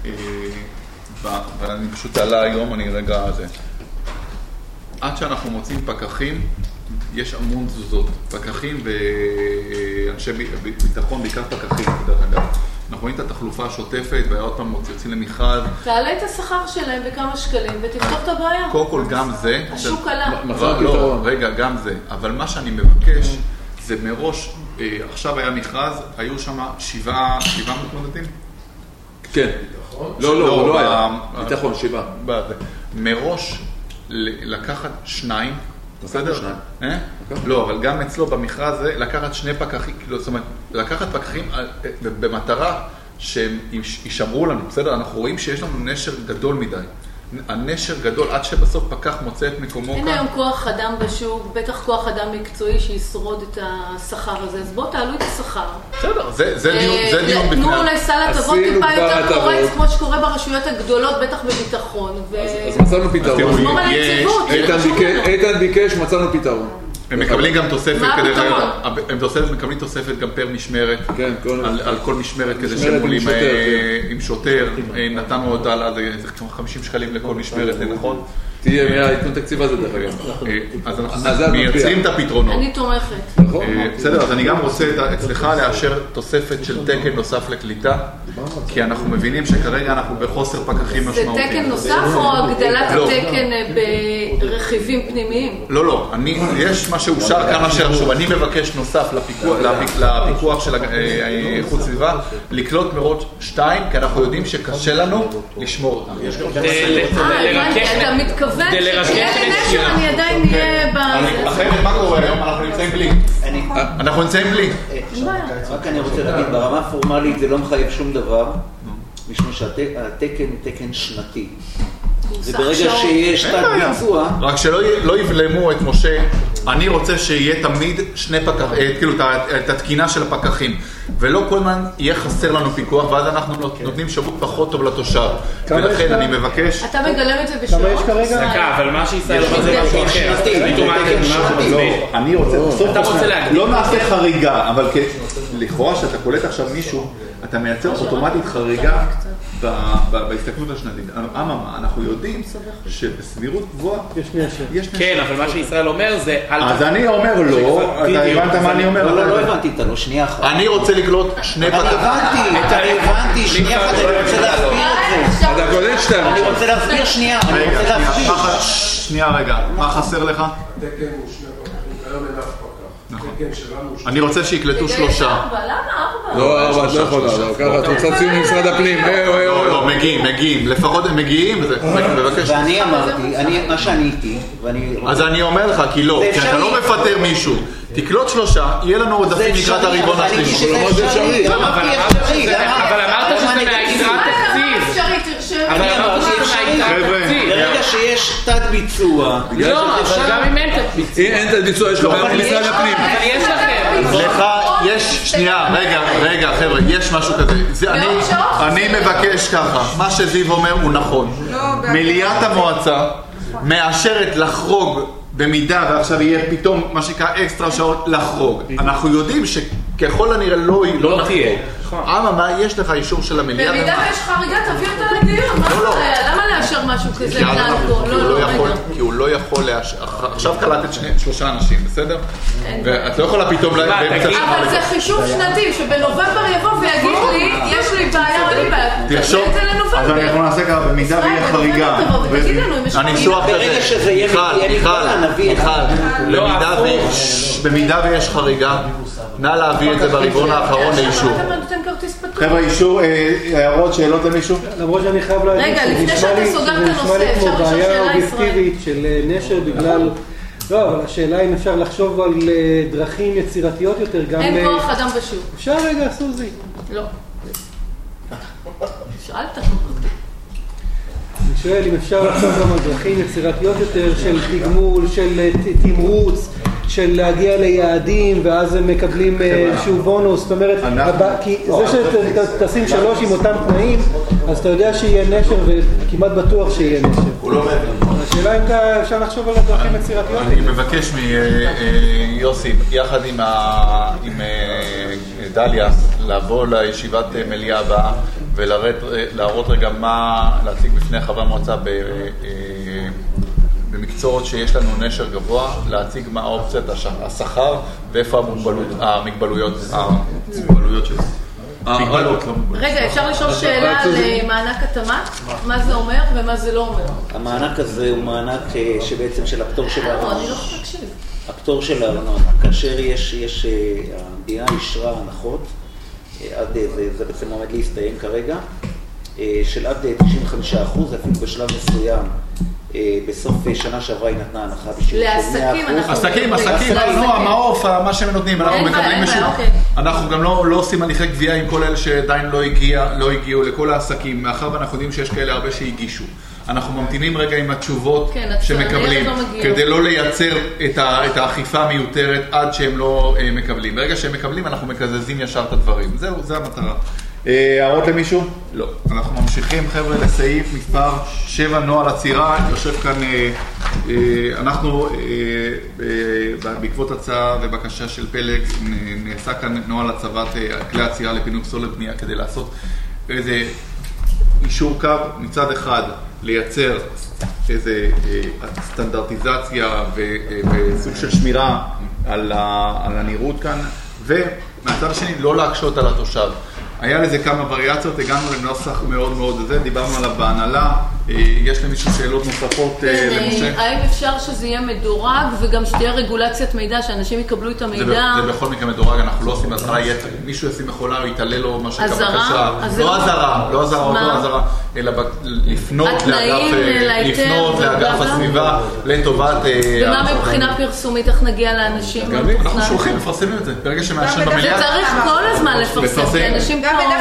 ואני פשוט עלה היום, אני רגע זה. עד שאנחנו מוצאים פקחים, יש המון תזוזות. פקחים ואנשי ביטחון, בעיקר פקחים, דרך אגב. אנחנו רואים את התחלופה השוטפת, ועוד פעם יוצאים למכרז. תעלה את השכר שלהם בכמה שקלים ותפתור את הבעיה. קודם כל גם זה. השוק עלה. לא, רגע, גם זה. אבל מה שאני מבקש, זה מראש, עכשיו היה מכרז, היו שם 7 מתמודדים? כן. לא היה. ביטחון 7. מראש לקחת 2, בסדר? לא, אבל גם אצלו במכרז זה לקחת שני פקחים, זאת אומרת, לקחת פקחים במטרה שהם יישמרו לנו, בסדר? אנחנו רואים שיש לנו נשר גדול מדי. הנשר גדול עד שבסוף פקח מוצא את מקומו כאן. אין היום כוח אדם בשוק, בטח כוח אדם מקצועי שישרוד את השכר הזה, אז בואו תעלו את השכר. בסדר, זה דיון בפני. תנו לסל הטבות טיפה יותר קורץ, כמו שקורה ברשויות הגדולות, בטח בביטחון. אז מצאנו פתרון. לשמור על היציבות. איתן ביקש, מצאנו פתרון. הם מקבלים גם תוספת, מה הפתרון? הם מקבלים תוספת גם פר משמרת, על כל משמרת כדי שהם עולים עם שוטר, נתנו אותה על 50 שקלים לכל משמרת, נכון? תהיה, ייתנו תקציב הזה דרך אגב. אז אנחנו מייצרים את הפתרונות. אני תומכת. בסדר, אז אני גם רוצה אצלך לאשר תוספת של תקן נוסף לקליטה, כי אנחנו מבינים שכרגע אנחנו בחוסר פקחים משמעותיים. זה תקן נוסף או הגדלת התקן ברכיבים פנימיים? לא, יש מה שאושר כמה שרשוב, אני מבקש נוסף לפיקוח של איכות סביבה, לקלוט מראש 2, כי אנחנו יודעים שקשה לנו לשמור אותם. אתה מתכוון שכשיהיה נשר אני עדיין נהיה אחרת מה קורה היום? אנחנו נמצאים בלי. אנחנו נמצאים בלי. רק אני רוצה להגיד, ברמה הפורמלית זה לא מחייב שום דבר, משום שהתקן הוא תקן שנתי. וברגע שיש תת ביצוע... רק שלא יבלמו את משה, אני רוצה שיהיה תמיד שני פקחים, כאילו את התקינה של הפקחים, ולא כל הזמן יהיה חסר לנו פיקוח, ואז אנחנו נותנים שירות פחות טוב לתושב. ולכן אני מבקש... אתה מגלם את זה בשעות? כמה יש כרגע? דקה, אבל מה שישראל אומר זה משהו אחר. אני רוצה, לא נעשה חריגה, אבל לכאורה שאתה קולט עכשיו מישהו, אתה מייצר אוטומטית חריגה בהסתכלות השנתית. אממה, אנחנו יודעים שבסבירות גבוהה יש נשר. כן, אבל מה שישראל אומר זה... אז אני אומר לא, אתה הבנת מה אני אומר? לא הבנתי, אתה לא שנייה אחת. אני רוצה לקלוט שני פקחים. הבנתי, שנייה אחת, אני רוצה להסביר את זה. אתה קולט שאתה... אני רוצה להסביר שנייה, אני רוצה להסביר. שנייה רגע, מה חסר לך? תקן הוא שני פקחים, היום אין אף פקח. אני רוצה שיקלטו 3. למה 4? לא 4, את לא יכולה, ככה את רוצה ציון ממשרד הפנים. לא, מגיעים, לפחות הם מגיעים, מבקש. ואני אמרתי, מה שאני איתי, אז אני אומר לך, כי לא, כי אתה לא מפטר מישהו. תקלוט 3, יהיה לנו עודפים לקראת הרבעון השלישי. זה אפשרי. אבל אמרת שזה מהיתרת תקציב. אבל אמרת שזה מהיתרת תקציב. ברגע שיש תת ביצוע. לא, אבל גם אם אין תת ביצוע. אם אין תת ביצוע, יש לך בעיה במשרד הפנים. אבל יש לכם. לך, שנייה, רגע, חבר'ה, יש משהו כזה. אני מבקש ככה, מה שזיו אומר הוא נכון. מליאת המועצה מאשרת לחרוג במידה, ועכשיו יהיה פתאום מה שקרה אקסטרה שעות לחרוג. אנחנו יודעים שככל הנראה לא תהיה. מה יש לך אישור של המליאה? במידה ויש חריגה, תביא אותה לדיון. מה זה? למה לאשר משהו כזה? כי הוא לא יכול לאשר. עכשיו קלטת 3 אנשים, בסדר? ואת לא יכולה פתאום... אבל זה חישוב שנתי, שבנובמבר יבוא ויגיד לי, יש לי בעיה, אין לי בעיה. תרשום. אז אנחנו נעשה ככה, במידה ויהיה חריגה. ברגע שזה יהיה במידה ויש חריגה, נא להביא את זה ברבעון האחרון לאישור. חבר'ה, אישור, הערות, שאלות למישהו? למרות שאני חייב להגיד, רגע, לפני שאתה סוגר את הנושא, אפשר לשאול שאלה אובייקטיבית של נשר בגלל... לא, אבל השאלה אם אפשר לחשוב על דרכים יצירתיות יותר גם... אין כוח אדם בשוק. אפשר רגע, סוזי. לא. שאלת. אני שואל אם אפשר לחשוב גם על דרכים יצירתיות יותר של תגמול, של תמרוץ, של להגיע ליעדים ואז הם מקבלים איזשהו בונוס, זאת אומרת, כי זה שתשים 3 עם אותם תנאים, אז אתה יודע שיהיה נשר וכמעט בטוח שיהיה נשר. הוא לא מבין. השאלה אם אפשר לחשוב על הדרכים יצירתיות. אני מבקש מיוסי, יחד עם דליה, לבוא לישיבת מליאה הבאה ולהראות רגע מה להציג בפני חברי המועצה במקצועות שיש לנו נשר גבוה, להציג מה האופציות, השכר ואיפה המגבלויות של זה. רגע, אפשר לשאול שאלה על מענק התמ"ת? מה זה אומר ומה זה לא אומר? המענק הזה הוא מענק שבעצם של הפטור של הארנונה. אני לא יכולה להקשיב. הפטור של הארנונה. כאשר המדינה אישרה הנחות, זה בעצם עומד להסתיים כרגע, של עד 95%, אפילו בשלב מסוים בסוף שנה שעברה היא נתנה הנחה בשיעור של 100%. עסקים, המעוף, מה שהם נותנים, אנחנו מקבלים משהו. אנחנו גם לא עושים הליכי גבייה עם כל אלה שעדיין לא הגיעו לכל העסקים, מאחר ואנחנו יודעים שיש כאלה הרבה שהגישו. אנחנו ממתינים רגע עם התשובות שמקבלים, כדי לא לייצר את האכיפה המיותרת עד שהם לא מקבלים. ברגע שהם מקבלים, אנחנו מקזזים ישר את הדברים. זהו, זה המטרה. הערות למישהו? לא. אנחנו ממשיכים, חבר'ה, לסעיף מספר 7, נוהל עצירה. יושב כאן, אנחנו בעקבות הצעה ובקשה של פלג, נעשה כאן נוהל הצבת כלי עצירה לפינוי פסולת בנייה כדי לעשות איזה אישור קו, מצד אחד לייצר איזה סטנדרטיזציה וסוג של שמירה על הנראות כאן, ומהצד השני לא להקשות על התושב. היה לזה כמה וריאציות, הגענו לנוסח מאוד מאוד זה, דיברנו עליו בהנהלה, יש למישהו שאלות נוספות למשה? האם אפשר שזה יהיה מדורג וגם שתהיה רגולציית מידע, שאנשים יקבלו את המידע? זה בכל מקרה מדורג, אנחנו לא עושים הזרה, מישהו ישים מכולה או יתעלה לו מה שקרה בקשה. לא הזרה, אלא לפנות לאגף הסביבה לטובת... ומה מבחינה פרסומית, איך נגיע לאנשים? אנחנו שולחים, מפרסמים את זה, ברגע שמאשרים במליאה. זה צריך כל הזמן לפרסם, כי אנשים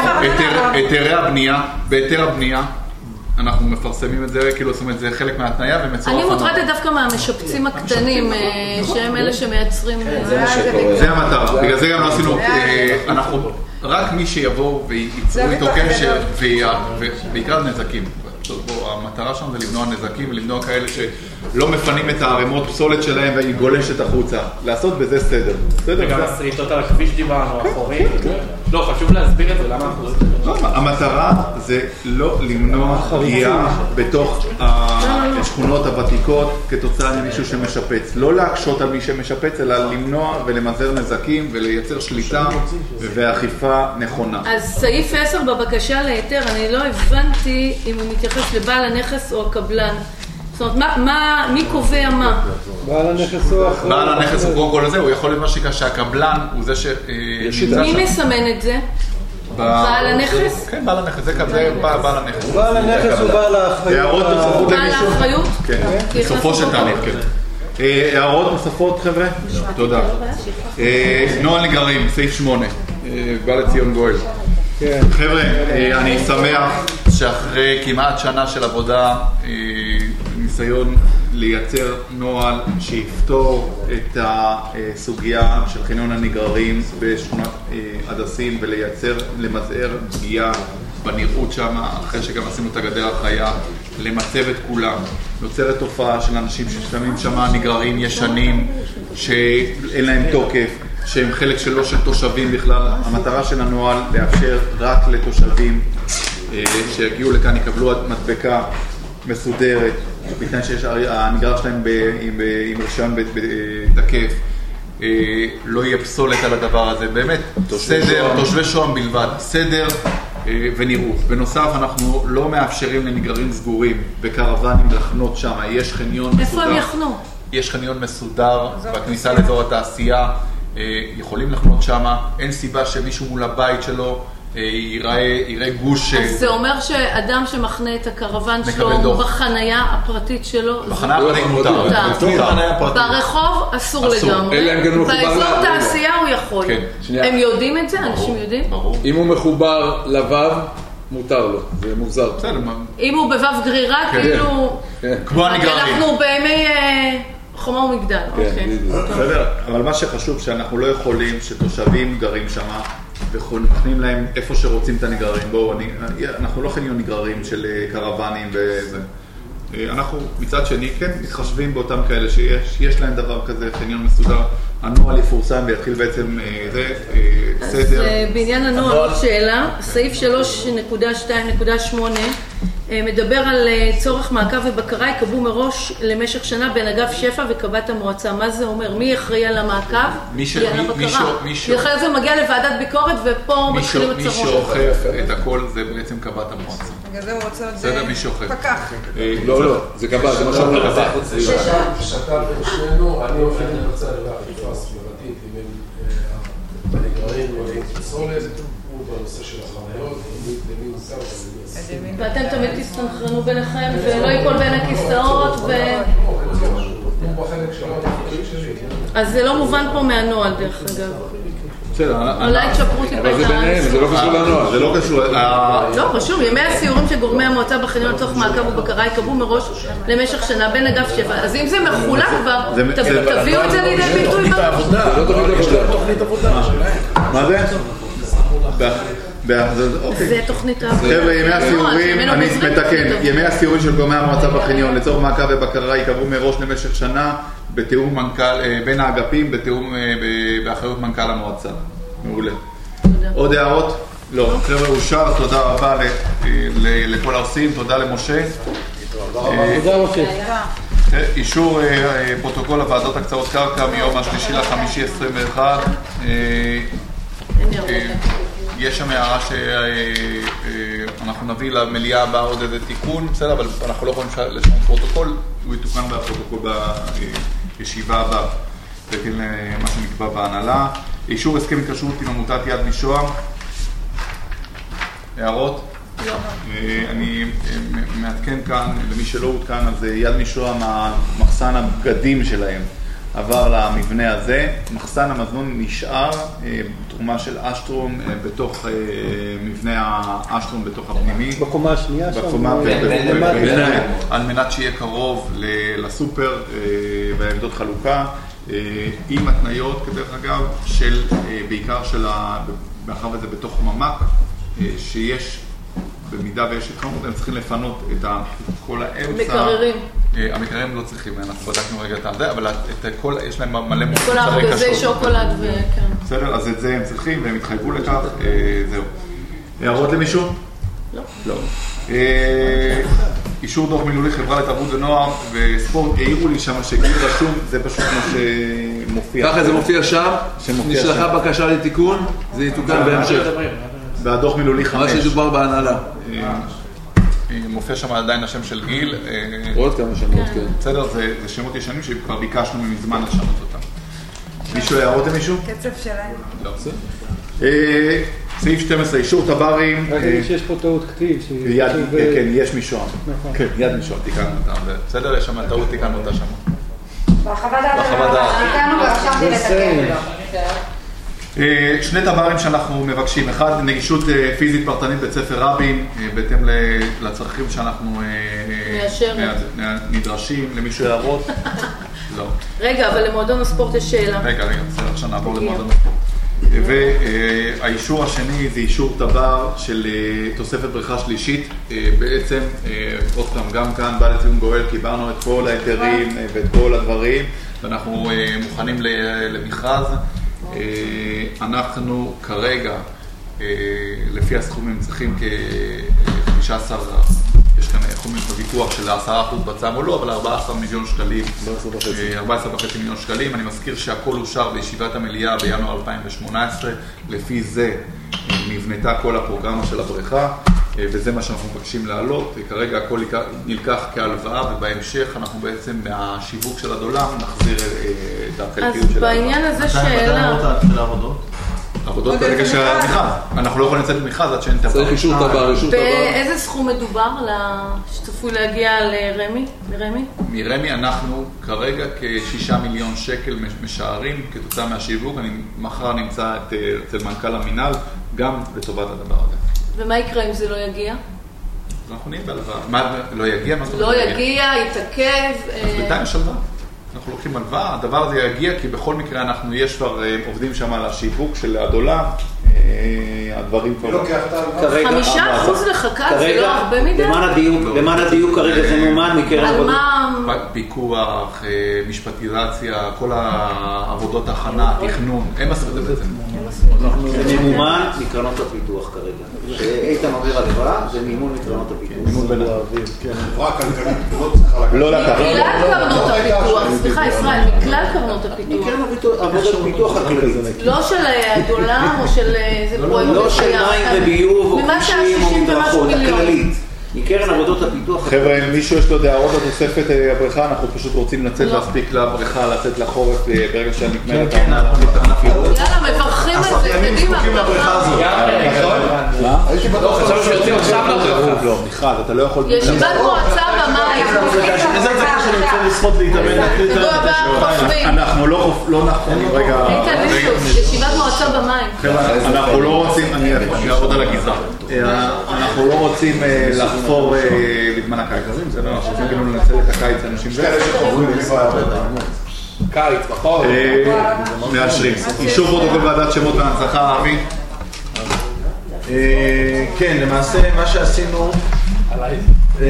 בהיתר הבנייה, אנחנו מפרסמים את זה, כאילו עושים את זה חלק מהתניה ומצורף. אני מוטרדת דווקא מהמשפצים הקטנים, שהם אלה שמייצרים... זה המטרה, בגלל זה גם לא עשינו, אנחנו, רק מי שיבוא וייצרו איתו קשר, ובעיקר נזקים. המטרה שם זה למנוע נזקים ולמנוע כאלה שלא מפנים את הערימות פסולת שלהם והיא גולשת החוצה. לעשות בזה סדר. וגם הסריטות על הכביש דיברנו, אחורי. לא, חשוב להסביר את זה, למה אנחנו... המטרה זה לא למנוע פגיעה בתוך השכונות הוותיקות כתוצאה ממישהו שמשפץ. לא להקשות על מי שמשפץ, אלא למנוע ולמזער נזקים ולייצר שליטה ואכיפה נכונה. אז סעיף 10 בבקשה להיתר, אני לא הבנתי אם הוא מתייחס לבעל הנכס או הקבלן. זאת אומרת, מי קובע מה? בעל הנכס הוא אחרי. בעל הנכס הוא כל הזה, הוא יכול להיות משהו שהקבלן הוא זה מי מסמן את זה? בעל הנכס? כן, בעל הנכס, זה בעל הנכס. בעל הנכס הוא בעל האחריות. הערות נוספות למישהו? בעל האחריות? כן, בסופו של תהליך, כן. הערות נוספות, חבר'ה? תודה. נוהל נגררים, סעיף 8, בא לציון גואל. חבר'ה, אני שמח שאחרי כמעט שנה של עבודה, ניסיון לייצר נוהל שיפתור את הסוגיה של חניון הנגררים בשכונת הדסים ולייצר, למזער פגיעה בנראות שם, אחרי שגם עשינו את הגדר החיה, למצב את כולם. נוצרת תופעה של אנשים ששמים שם נגררים ישנים, שאין להם תוקף, שהם חלק שלו של תושבים בכלל. המטרה של הנוהל לאפשר רק לתושבים שיגיעו לכאן, יקבלו מדבקה מסודרת, בתנאי שיש הנגרר שלהם עם רישיון תקף, לא יהיה פסולת על הדבר הזה, באמת, סדר, תושבי שוהם בלבד, סדר ונראות. בנוסף, אנחנו לא מאפשרים לנגררים סגורים בקרוונים לחנות שם, יש חניון מסודר. איפה הם יחנו? יש חניון מסודר בכניסה לאזור התעשייה, יכולים לחנות שם, אין סיבה שמישהו מול הבית שלו יראה גוש. אז זה אומר שאדם שמחנה את הקרוון שלו בחנייה הפרטית שלו, בחנייה הפרטית מותר. ברחוב אסור לגמרי, באזור תעשייה הוא יכול. הם יודעים את זה? אנשים יודעים? אם הוא מחובר לבב, מותר לו, זה מוזר. אם הוא בבב גרירה, כאילו... כמו הנגררים. אנחנו בימי... חומה ומגדל. בסדר, אבל מה שחשוב שאנחנו לא יכולים שתושבים גרים שם ונכנים להם איפה שרוצים את הנגררים. בואו, אנחנו לא חניון נגררים של קרוונים וזה. אנחנו מצד שני כן מתחשבים באותם כאלה שיש להם דבר כזה, חניון מסודר. הנוהל יפורסם ויתחיל בעצם זה סדר. אז בעניין הנוהל עוד שאלה, סעיף 3.2.8 מדבר על צורך מעקב ובקרה יקבעו מראש למשך שנה בין אגף שפע וקב"ט המועצה. מה זה אומר? מי אחראי על המעקב? אחרי זה מגיע לוועדת ביקורת ופה מתחילים את צרות. מי שאוכף את הכל זה בעצם קב"ט המועצה. בגלל זה הוא רוצה זה מי שאוכף. פקח. לא, זה קב"ט, זה מה שאומר קב"ט. שתה בין שנינו, אני הולך לבצע אכיפה סביבתית עם הנגררים או עם פסולת, הוא בנושא של החניות, למי מותר ולמי אסור. ואתם תמיד תסתנכרנו ביניכם, ולא ייפול בין הכיסאות, אז זה לא מובן פה מהנוהל, דרך אגב. אולי תשפרו טיפה את אבל זה ביניהם, זה לא קשור לנוהל. זה לא קשור. לא, רשום, ימי הסיורים של גורמי המועצה בחניון לצורך מעקב ובקרה יקבעו מראש למשך שנה בין אגף 7. אז אם זה מחולק כבר, תביאו את זה לידי ביטוי בראש. זה לא תוכנית עבודה. מה זה? זה תוכנית העבודה. חבר'ה, ימי הסיורים, אני מתקן, ימי הסיורים של גורמי המועצה בחניון לצורך מעקב ובקרה יקבעו מראש למשך שנה בתיאום בין האגפים, בתיאום באחריות מנכ"ל המועצה. מעולה. עוד הערות? לא. חבר'ה, אושר, תודה רבה לכל העושים, תודה למשה. תודה משה. אישור פרוטוקול הוועדות הקצאות קרקע מיום ה3.5.21. יש שם הערה שאנחנו נביא למליאה הבאה עוד איזה תיקון, בסדר, אבל אנחנו לא יכולים לשנות פרוטוקול, הוא יתוקן בפרוטוקול בישיבה הבאה, וכן מה שנקבע בהנהלה. אישור הסכם התקשרות עם עמותת יד משוהם. הערות? לא. אני מעדכן כאן, למי שלא עודכן, אז יד משוהם, המחסן הבגדים שלהם עבר למבנה הזה. מחסן המזון נשאר בתרומה של אשטרום בתוך מבנה האשטרום בתוך הפנימי. בקומה השנייה שם? בקומה, על מנת שיהיה קרוב לסופר והעמדות חלוקה, עם התניות, כדרך אגב, של בעיקר של, מאחר וזה בתוך ממ"ק, שיש, במידה ויש התחמות, הם צריכים לפנות את כל האמצע. מקררים. המקררים לא צריכים, אנחנו בדקנו רגע את זה, אבל יש להם מלא מוצרי כל הארגזי שוקולד וכן. בסדר, אז את זה הם צריכים והם התחייבו לכך, זהו. הערות למישהו? לא. לא. אישור דוח מילולי חברה לתרבות ונוער וספורט, העירו לי שם שגיל רשום, זה פשוט מה שמופיע. ככה זה מופיע שם, נשלחה בקשה לתיקון, זה יתוקן בהמשך. והדוח מילולי 5. מה שדובר בהנהלה. מופיע שם עדיין השם של גיל. עוד כמה שמות, כן. בסדר, זה שמות ישנים שכבר ביקשנו מזמן לשנות אותם. מישהו הערות למישהו? קצב שלהם. לא. סעיף 12, אישור תברים. ראיתי שיש פה טעות כתיב. כן, יש משוהם. כן, יד משוהם, תיקנו אותם. בסדר, יש שם טעות, תיקנו אותה שם. בחוות דעת. תיקנו ורשמתי לתקן. שני תברים שאנחנו מבקשים. אחד, נגישות פיזית פרטנית בית ספר רבין, בהתאם לצרכים שאנחנו נדרשים. למישהו הערות? לא. רגע, אבל למועדון הספורט יש שאלה. רגע, בסדר, עכשיו נעבור למועדון הספורט. והאישור השני זה אישור תבר של תוספת בריכה שלישית. בעצם, עוד פעם, גם כאן בא לציון גואל, קיבלנו את כל ההיתרים ואת כל הדברים, ואנחנו מוכנים למכרז. אנחנו כרגע, לפי הסכומים, צריכים כ-15, יש כאן חומים בוויכוח של 10% בצם או לא, אבל 14 מיליון שקלים, 14.5 מיליון שקלים. אני מזכיר שהכל אושר בישיבת המליאה בינואר 2018, לפי זה נבנתה כל הפרוגרמה של הבריכה, וזה מה שאנחנו מבקשים להעלות. כרגע הכל נלקח כהלוואה, ובהמשך אנחנו בעצם מהשיווק של הדולם נחזיר את החלקיות של ההלוואה. אז בעניין הזה שאלה... עבודות ברגע של המכרז. אנחנו לא יכולים לצאת במכרז עד שאין תבר. צריך אישור תבר, אישור תבר. באיזה סכום מדובר שצפוי להגיע לרמי? מרמי אנחנו כרגע כ6 מיליון שקל משערים כתוצאה מהשיווק. אני מחר נמצא אצל מנכ"ל המינהל גם לטובת הדבר הזה. ומה יקרה אם זה לא יגיע? אנחנו נהיה בהלוואה. מה, לא יגיע? לא יגיע, יתעכב. אז בינתיים יש הלוואה. אנחנו לוקחים הלוואה, הדבר הזה יגיע כי בכל מקרה יש כבר עובדים שם על השיווק של הדולה, הדברים כבר... 5% לחכה זה לא הרבה מדי? למען הדיוק כרגע זה מומן מקרן עבודות. פיקוח, משפטיזציה, כל העבודות הכנה, תכנון, הם עשו את זה. זה ממומן מקרנות הפיתוח כרגע. שאיתן אומר הלוואה, זה מימון מקרנות הפיתוח. מימון בין האוויר, כן. חברה כלכלית לא צריכה לקחת. לא לקחת. מכלל קרנות הפיתוח, סליחה ישראל, מכלל קרנות הפיתוח. עבודת הפיתוח הכללית. לא של הדולם או של איזה פרויקט. לא של מים וביוב או כבישים או מדרכות, הכללית. מקרן עבודות הפיתוח. חבר'ה, אם מישהו יש לו דערות לתוספת הבריכה, אנחנו פשוט רוצים לצאת להספיק לבריכה, לצאת לחורף ברגע שנגמרת. יאללה, מברכים את זה. העניינים זקוקים לבריכה הזאת. הייתי בטוח שיוצאים עכשיו לבריכה. לא, מיכל, אתה לא יכול... ישיבת מועצה במים. איזה הצעה שאני רוצה לשחות להתאמן? אנחנו לא נכון, רגע... ישיבת מועצה במים. אנחנו לא רוצים, אני אעבוד על הגזרה. אנחנו לא רוצים לחפור בזמן הקיץ. זה לא, אנחנו רוצים כאילו לנצל את הקיץ לאנשים קיץ, בחור. מאשרים. אישור פרוטוקול ועדת שמות והנצחה, אבי? כן, למעשה מה שעשינו זה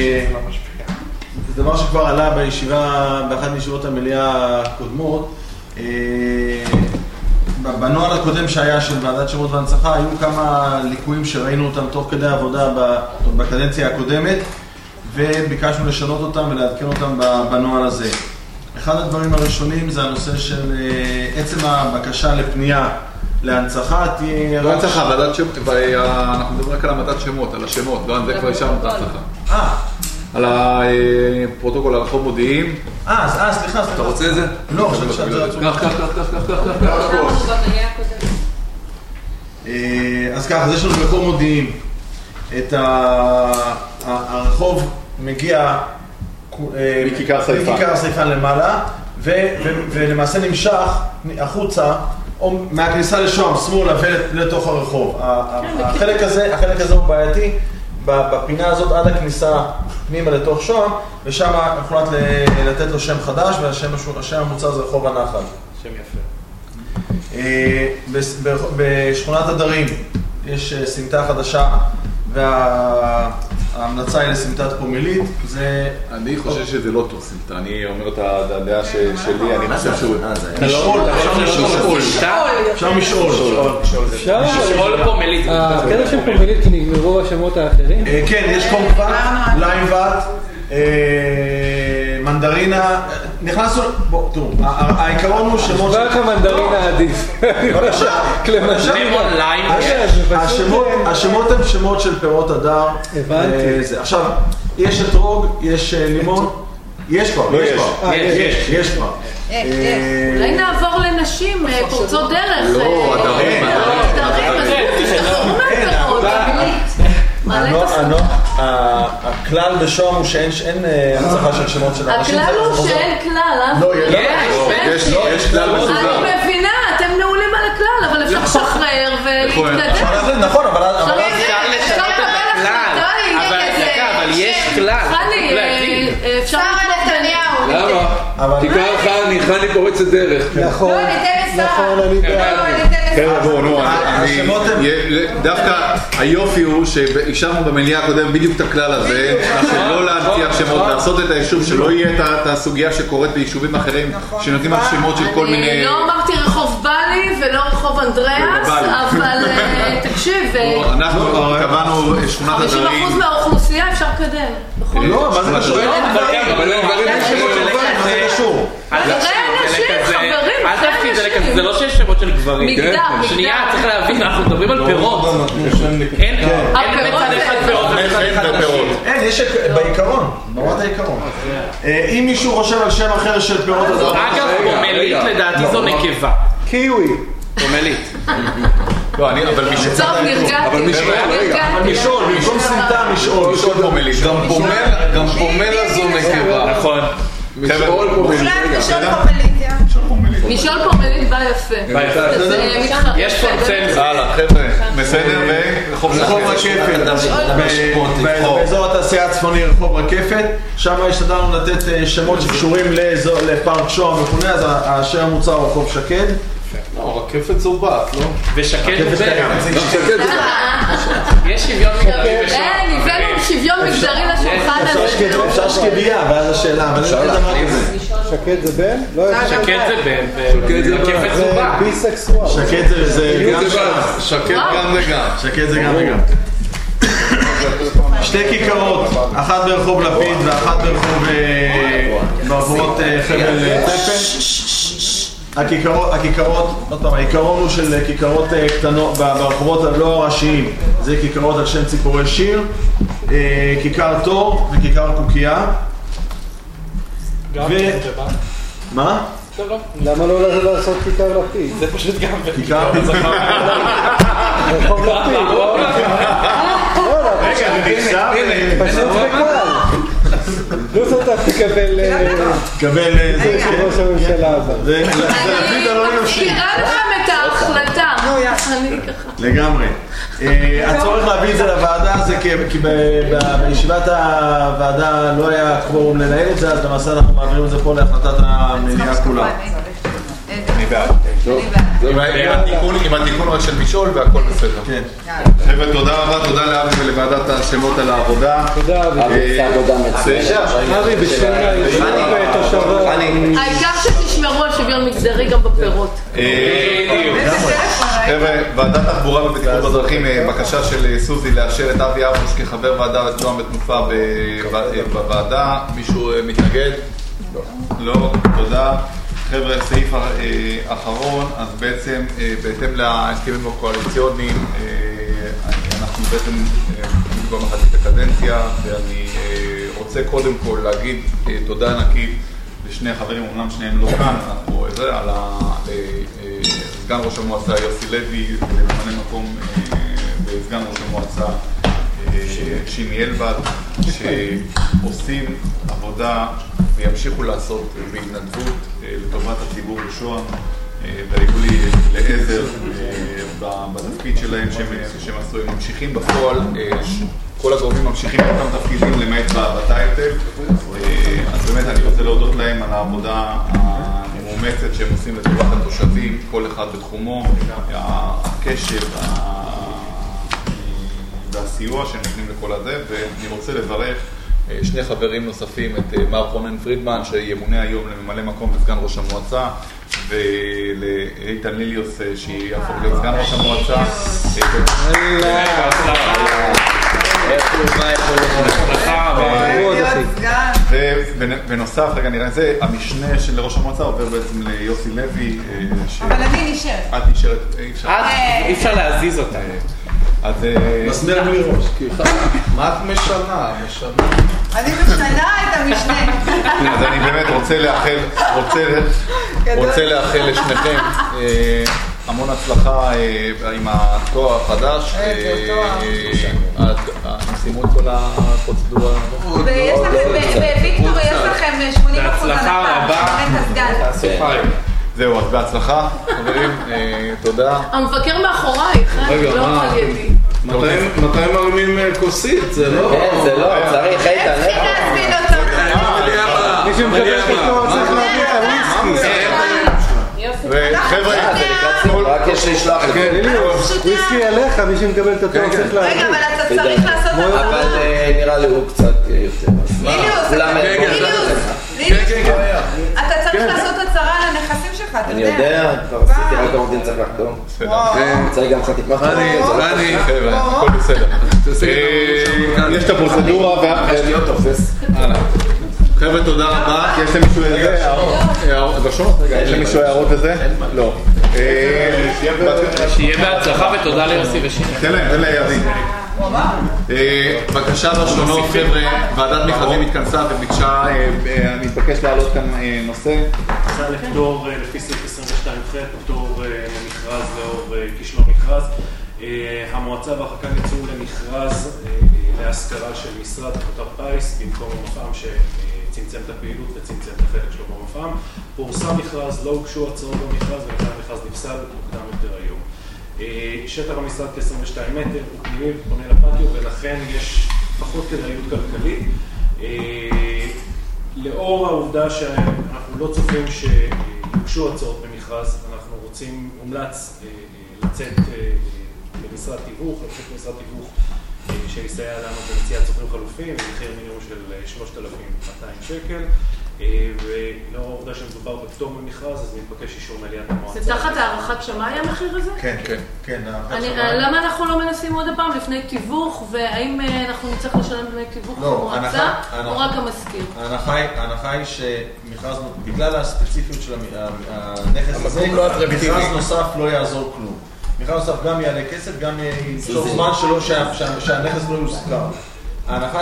דבר שכבר עלה באחת מישיבות המליאה הקודמות. בנוהל הקודם שהיה של ועדת שמות והנצחה היו כמה ליקויים שראינו אותם תוך כדי עבודה בקדנציה הקודמת, וביקשנו לשנות אותם ולעדכן אותם בנוהל הזה. אחד הדברים הראשונים זה הנושא של עצם הבקשה לפנייה להנצחה. לא הנצחה, ועדת שמות, אנחנו מדברים רק על המתת שמות, על השמות, לא על זה כבר ישבנו את ההנצחה. על הפרוטוקול הרחוב מודיעים. סליחה. אתה רוצה את זה? לא, חושב שזה עצוב. כך. אז ככה, אז יש לנו ברחוב מודיעים. הרחוב מגיע מכיכר סייפן למעלה, ולמעשה נמשך החוצה, או מהכניסה לשוהם, שמאלה ולתוך הרחוב. החלק הזה הוא בעייתי. בפינה הזאת עד הכניסה פנימה לתוך שוהם, ושם הוחלט לתת לו שם חדש, והשם המוצע זה רחוב הנחל. שם יפה. בשכונת הדרים יש סמטה חדשה, וההמלצה היא לסמטת פומילית. אני חושב שזה לא טוב סמטה, אני אומר את הדעה שלי, אני חושב שהוא... אפשר משאול. משאול פומילית. הקטע של פומילית כי נגמרו השמות האחרים? כן, יש קומפט, ליימבט, מנדרינה, נכנסו, תראו, העיקרון הוא שמות... נשמע לך מנדרינה עדיף. השמות הם שמות של פירות הדר. הבנתי. עכשיו, יש אתרוג, יש לימון, יש כבר. אולי נעבור לנשים פורצות דרך. לא, הדרים. תשתחררו מהפירות. הכלל בשוהם הוא שאין הנצחה של שמות של אנשים. הכלל הוא שאין כלל, לא, יש כלל מסודר. אני מבינה, אתם נעולים על הכלל, אבל אפשר לשחרר ולהתקדם. נכון, אבל... אפשר לקבל החלטה, אבל יש כלל. חני, אפשר לתמוך נתניהו. למה? כיכר חני פורצת דרך. נכון, אני בעד. כן, בואו, דווקא היופי הוא שאישרנו במליאה הקודם בדיוק את הכלל הזה, שלא להנציח שמות, לעשות את היישוב, שלא יהיה את הסוגיה שקורית ביישובים אחרים, שנותנים לך שמות של כל מיני... אני לא אמרתי רחוב בלי ולא רחוב אנדריאס, אבל תקשיב, אנחנו קבענו שכונת הדרים. 50% מהאוכלוסייה אפשר לקדם. לא, מה זה קשור? זה קשור. אל תפקיד את זה לכזה, זה לא שיש שמות של גברים. מגדר. שנייה, צריך להבין, אנחנו מדברים על פירות. אין בצד אחד פירות. אין, יש בעיקרון, ברמת העיקרון. אם מישהו חושב על שם אחר של פירות הדר... אגב, פומלית לדעתי זו נקבה. קיווי. פומלית. לא, אבל מישול. טוב, נרגעתי. משול, במקום סמטה, משול. משול פומלית. גם פומלה זו נקבה. נכון. משול פומלית. משול פומלית בא יפה. יש קונצנזוס. הלאה, חבר'ה, בסדר, רחוב רקפת, באזור התעשייה הצפוני רחוב רקפת, שם השתדלנו לתת שמות שקשורים לפארק שוהם וכו', אז השם המוצע הוא רחוב שקד. לא, רקפת זו בת, לא? ושקד זה בין. שקד זה יש שוויון מגדרי בשם. הבאנו שוויון מגדרי לשולחן הזה. אפשר שקדיה, ואז השאלה, אבל אין דבר כזה. שקד זה בן? שקד זה בן, ורקפת זו בת. ביסקסואל. שקד זה גם שקד גם וגם. שקד זה גם וגם. שתי כיכרות, אחת ברחוב לפיד ואחת ברחובות חבל תפן. הכיכרות, עוד פעם, העיקרון הוא של כיכרות קטנות ברחובות הלא הראשיים, זה כיכרות על שם ציפורי שיר, כיכר תור וכיכר קוקייה. מה? למה לא לעשות כיכר לפיד? זה פשוט גם... כיכר לפיד. רחוב לפיד. רגע, זה נחשב. פשוט וקל. לא סרטף תקבל ראש הממשלה הבא. זה לפיד הלא אנושי. נראה לכם את ההחלטה. לגמרי. הצורך להביא את זה לוועדה זה כי בישיבת הוועדה לא היה קוורום לנהל את זה, אז למעשה אנחנו מעבירים את זה פה להחלטת המליאה כולה. אני בעד. עם התיקון רק של משול והכל בסדר. חבר'ה, תודה רבה, תודה לאבי ולוועדת השמות על העבודה. תודה אבי. עבודה מצוינת. אבי בשביל תושבות. העיקר שתשמרו על שוויון מגדרי גם בפירות. חבר'ה, ועדת תחבורה ובטיחות בדרכים, בקשה של סוזי לאשר את אבי אבוש כחבר ועדה לתנועה ותנופה בוועדה. מישהו מתנגד? לא, תודה. חבר'ה, סעיף אחרון, אז בעצם בהתאם להסכמים הקואליציוניים אנחנו בעצם כבר מחצית הקדנציה, ואני רוצה קודם כל להגיד תודה ענקית לשני חברים, אומנם שניהם לא כאן, אנחנו על סגן ראש המועצה יוסי לוי וממלא מקום וסגן ראש המועצה שימי אלבד, שעושים עבודה וימשיכו לעשות בהתנדבות לטובת הציבור בשוהם, והיו לי לעזר בתפקיד שלהם שהם עשו, הם ממשיכים בפועל, כל הגורמים ממשיכים באותם תפקידים למעט בטייטל, אז באמת אני רוצה להודות להם על העבודה המאומצת שהם עושים לטובת התושבים, כל אחד בתחומו, הקשב והסיוע שהם נותנים לכל הזה, ואני רוצה לברך שני חברים נוספים, את מר רונן פרידמן שימונה היום לממלא מקום וסגן ראש המועצה, ולאיתן ליליוס שיהפוך להיות סגן ראש המועצה. ובנוסף, רגע נראה זה, המשנה של ראש המועצה עובר בעצם ליוסי לוי. אבל אני נשארת. את נשארת, אי אפשר להזיז אותה. מסמר בלי ראש. מה את משנה? אני משנה את המשנה. אז אני באמת רוצה לאחל לשניכם המון הצלחה עם התואר החדש. סיימו את כל הפרוצדורה. ויש לכם, בוויקטור יש לכם 80% הנחה. זהו, אז בהצלחה, חברים, תודה. המבקר מאחורייך, לא על ידי. מתי מרימים כוסית? זה לא... כן, זה לא, צריך איתן. צריך להזמין אותו. מי שמקבל אותו צריך להביא את הוויסקי. וחבר'ה, רק יש לשלוח את וויסקי עליך, מי שמקבל את התואר צריך להביא. רגע, אבל אתה צריך לעשות עבודה. אבל נראה לי הוא קצת יותר. אתה צריך לעשות הצהרה על הנכסים שלך, אתה יודע. אני יודע, כבר עשיתי רק עמודים צריך לחתום. צריך גם חתימה. רני, הכל בסדר. יש את הפרוצדורה יש לי עוד תופס. חבר'ה, תודה רבה. יש למישהו הערות לזה? לא. שיהיה בהצלחה ותודה ליוסי ושיני. תן לידי. בקשה ראשונות, חבר'ה, ועדת מכרזים התכנסה וביקשה, אני מתבקש להעלות כאן נושא. הצעה לפטור לפי סעיף 22ח, פטור למכרז לאור כישלון מכרז. המועצה והחלקה יצאו למכרז להשכרה של משרד חוטר פייס במקום המפעם שצמצם את הפעילות וצמצם את החלק שלו במפעם. פורסם מכרז, לא הוגשו הצעות במכרז ולכן המכרז נפסל מוקדם יותר היום. שטח המשרד כ-22 מטר, הוא פנימי ופונה לפטיו ולכן יש פחות כדאיות כלכלית. לאור העובדה שאנחנו לא צופים שיוגשו הצעות במכרז, אנחנו רוצים, מומלץ לצאת למשרד תיווך, לצאת למשרד תיווך שיסייע לנו במציאת צופים חלופים, במחיר מינימום של 3,200 שקל. ולאור העובדה שמדובר בפטור במכרז, אז מתבקש אישור מליאת המועצה. זה תחת הערכת שמאי המחיר הזה? כן, כן. כן, למה אנחנו לא מנסים עוד הפעם לפני תיווך, והאם אנחנו נצטרך לשלם לפני תיווך במועצה, או רק המזכיר? ההנחה היא שמכרז, בגלל הספציפיות של הנכס הזה, מכרז נוסף לא יעזור כלום. מכרז נוסף גם יעלה כסף, גם יצור זמן שהנכס לא יוזכר.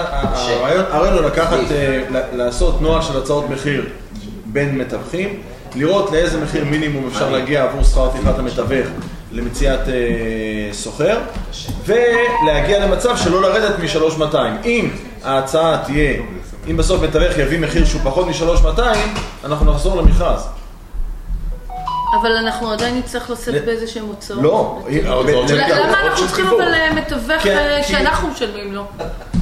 הרעיון הוא לעשות נוהל של הצעות מחיר בין מתווכים, לראות לאיזה מחיר מינימום אפשר להגיע עבור שכר טרחת המתווך למציאת סוחר, ולהגיע למצב שלא לרדת מ-3,200. אם ההצעה תהיה, אם בסוף מתווך יביא מחיר שהוא פחות מ-3,200, אנחנו נחזור למכרז. אבל אנחנו עדיין נצטרך לשאת באיזה שהם הוצאות. לא. למה אנחנו צריכים אבל מתווך שאנחנו משלמים לו?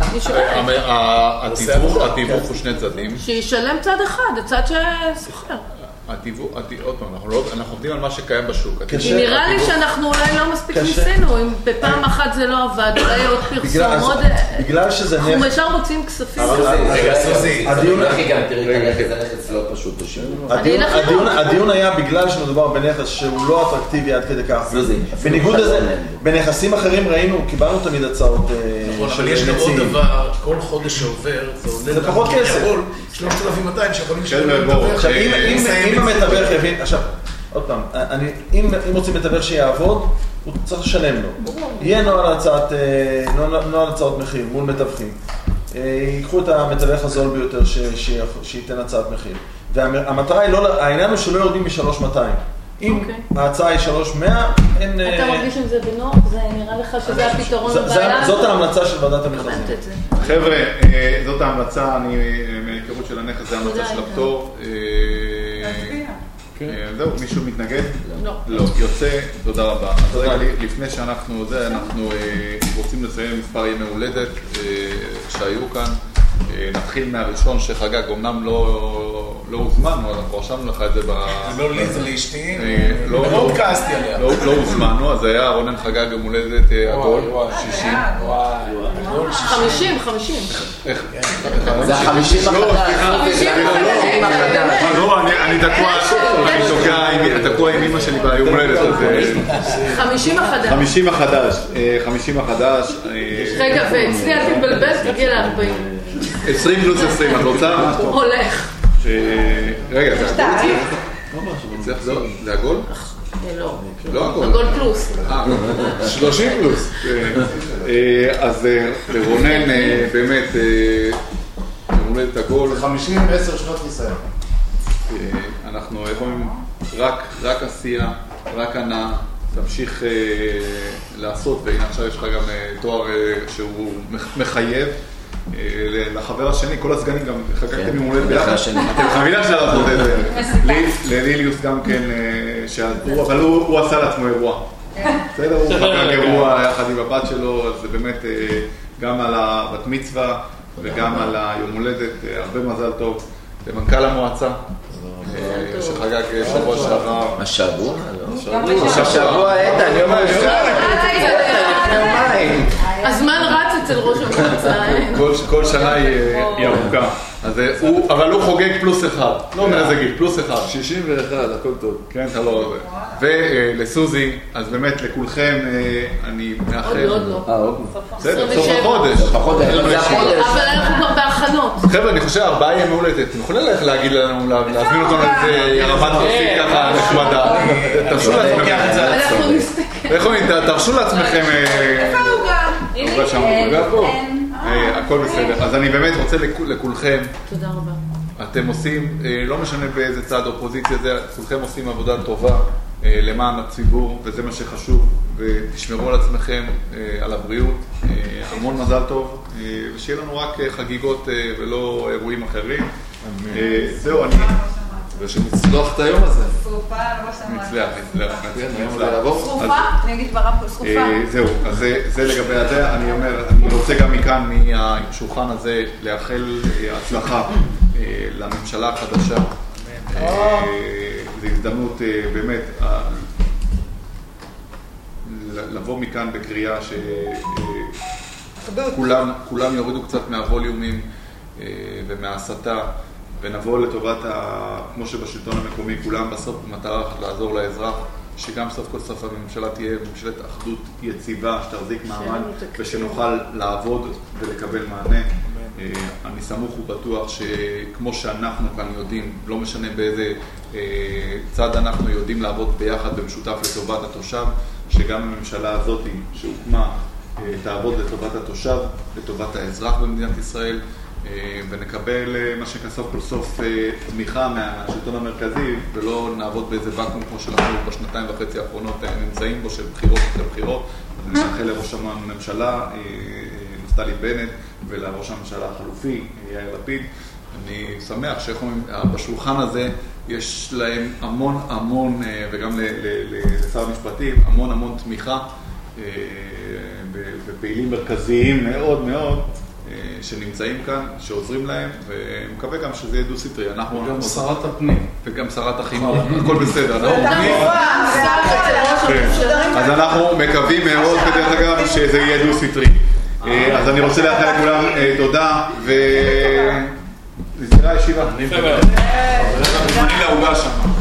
התיווך הוא שני צדדים. שישלם צד אחד, הצד שסוחר. עוד פעם, אנחנו עובדים על מה שקיים בשוק. נראה לי שאנחנו אולי לא מספיק ניסינו, אם בפעם אחת זה לא עבד, אולי עוד פרסום, עוד... בגלל שזה אנחנו ישר רוצים כספים. רגע, סוזי, תראי את הנכס לא פשוט לשימור. הדיון היה בגלל שמדובר בנכס שהוא לא אטרקטיבי עד כדי כך. בניגוד לזה, בנכסים אחרים ראינו, קיבלנו תמיד הצעות אבל יש לו עוד דבר, כל חודש שעובר, זה פחות כסף. 3,200 שיכולים עכשיו, אם המתווך יבין, עכשיו, עוד פעם, אם רוצים מתווך שיעבוד, הוא צריך לשלם לו. יהיה נוהל הצעות מחיר מול מתווכים. ייקחו את המתווך הזול ביותר שייתן הצעת מחיר. והמטרה היא לא, העניין הוא שלא יורדים מ-3,200. אם ההצעה היא 3,100, אין... אתה מרגיש עם זה בנוח? זה נראה לך שזה הפתרון לבעיה? זאת ההמלצה של ועדת המכרזים. חבר'ה, זאת ההמלצה, מהיכרות של הנכס, זה ההמלצה של הפטור. זהו, מישהו מתנגד? לא. לא, יוצא, תודה רבה. אז רגע, לפני שאנחנו רוצים לציין מספר ימי הולדת שהיו כאן. נתחיל מהראשון שחגג, אמנם לא הוזמנו, אנחנו רשמנו לך את זה לא לי, זה לאשתי, מאוד כעסתי עליה. לא הוזמנו, אז היה רונן חגג יום הולדת עגול, 60. 50. זה 50 החדש. לא, אני תקוע עם אמא שלי ביום הולדת הזה. 50 החדש. רגע, ואצלי אל תתבלבל, תגיע ל-40. 20 פלוס 20, את רוצה? הולך. רגע, זה עגול? לא עגול. עגול פלוס. 30 פלוס. אז לרונן באמת, לרונן את עגול. 50, 10 שנות ניסיון. אנחנו יכולים רק עשייה, רק הנאה, תמשיך לעשות, והנה עכשיו יש לך גם תואר שהוא מחייב. לחבר השני, כל הסגנים גם חגגתם עם הולדת ביחד. אתם חייבים אפשר לעשות את זה. לליליוס גם כן, אבל הוא עשה לעצמו אירוע. בסדר, הוא חגג אירוע יחד עם הבת שלו, אז זה באמת גם על הבת מצווה וגם על היום הולדת, הרבה מזל טוב. למנכ"ל המועצה, שחגג שבוע שעבר. השבוע? השבוע, אני אומר, הזמן רץ אצל ראש המועצה. כל שנה היא ארוכה. אבל הוא חוגג פלוס אחד. לא אומר איזה גיל, פלוס אחד. 61, הכל טוב. כן, אתה לא עובד. ולסוזי, אז באמת לכולכם אני מאחל. עוד לא. בסדר, סוף החודש. אבל אנחנו כבר בהכנות. חבר'ה, אני חושב 4 ימי הולדת. אתם יכולים להגיד לנו, להזמין אותנו לאיזה רמת נוסעים ככה נחמדה. תרשו לעצמכם. תרשו לעצמכם. איפה הוא גם? הכל בסדר. אז אני באמת רוצה לכולכם. תודה רבה. אתם עושים, לא משנה באיזה צד אופוזיציה זה, כולכם עושים עבודה טובה למען הציבור, וזה מה שחשוב, ותשמרו על עצמכם, על הבריאות. המון מזל טוב, ושיהיה לנו רק חגיגות ולא אירועים אחרים. זהו, ושנצלוח את היום הזה. סרופה, לא שמעת. נצלח. סרופה? אני אגיד ברב פה, סרופה. זהו, אז זה לגבי הזה. אני אומר, אני רוצה גם מכאן, מהשולחן הזה, לאחל הצלחה לממשלה החדשה. זו הזדמנות באמת לבוא מכאן בקריאה שכולם יורידו קצת מהווליומים ומההסתה. ונבוא לטובת, כמו שבשלטון המקומי, כולם בסוף במטרה לעזור לאזרח, שגם סוף כל סוף הממשלה תהיה ממשלת אחדות יציבה, שתחזיק מעמד, ושנוכל לעבוד ולקבל מענה. אני סמוך ובטוח שכמו שאנחנו כאן יודעים, לא משנה באיזה צד אנחנו יודעים לעבוד ביחד במשותף לטובת התושב, שגם הממשלה הזאת שהוקמה תעבוד לטובת התושב, לטובת האזרח במדינת ישראל, ונקבל מה שכסוף כל סוף תמיכה מהשלטון המרכזי, ולא נעבוד באיזה ואקום כמו שאנחנו בשנתיים וחצי האחרונות נמצאים בו, של בחירות אחרי בחירות. אז אני מאחל לראש הממשלה, נפתלי בנט, ולראש הממשלה החלופי, יאיר לפיד. אני שמח שבשולחן הזה יש להם המון, וגם לשר המשפטים, המון תמיכה, ופעילים מרכזיים מאוד שנמצאים כאן, שעוזרים להם, ומקווה גם שזה יהיה דו-סטרי. וגם שרת הפנים. וגם שרת החינוך, הכל בסדר. אז אנחנו מקווים מאוד, בדרך אגב, שזה יהיה דו-סטרי. אז אני רוצה לאחל לכולם תודה, נסגרה הישיבה. אני לעוגה שם.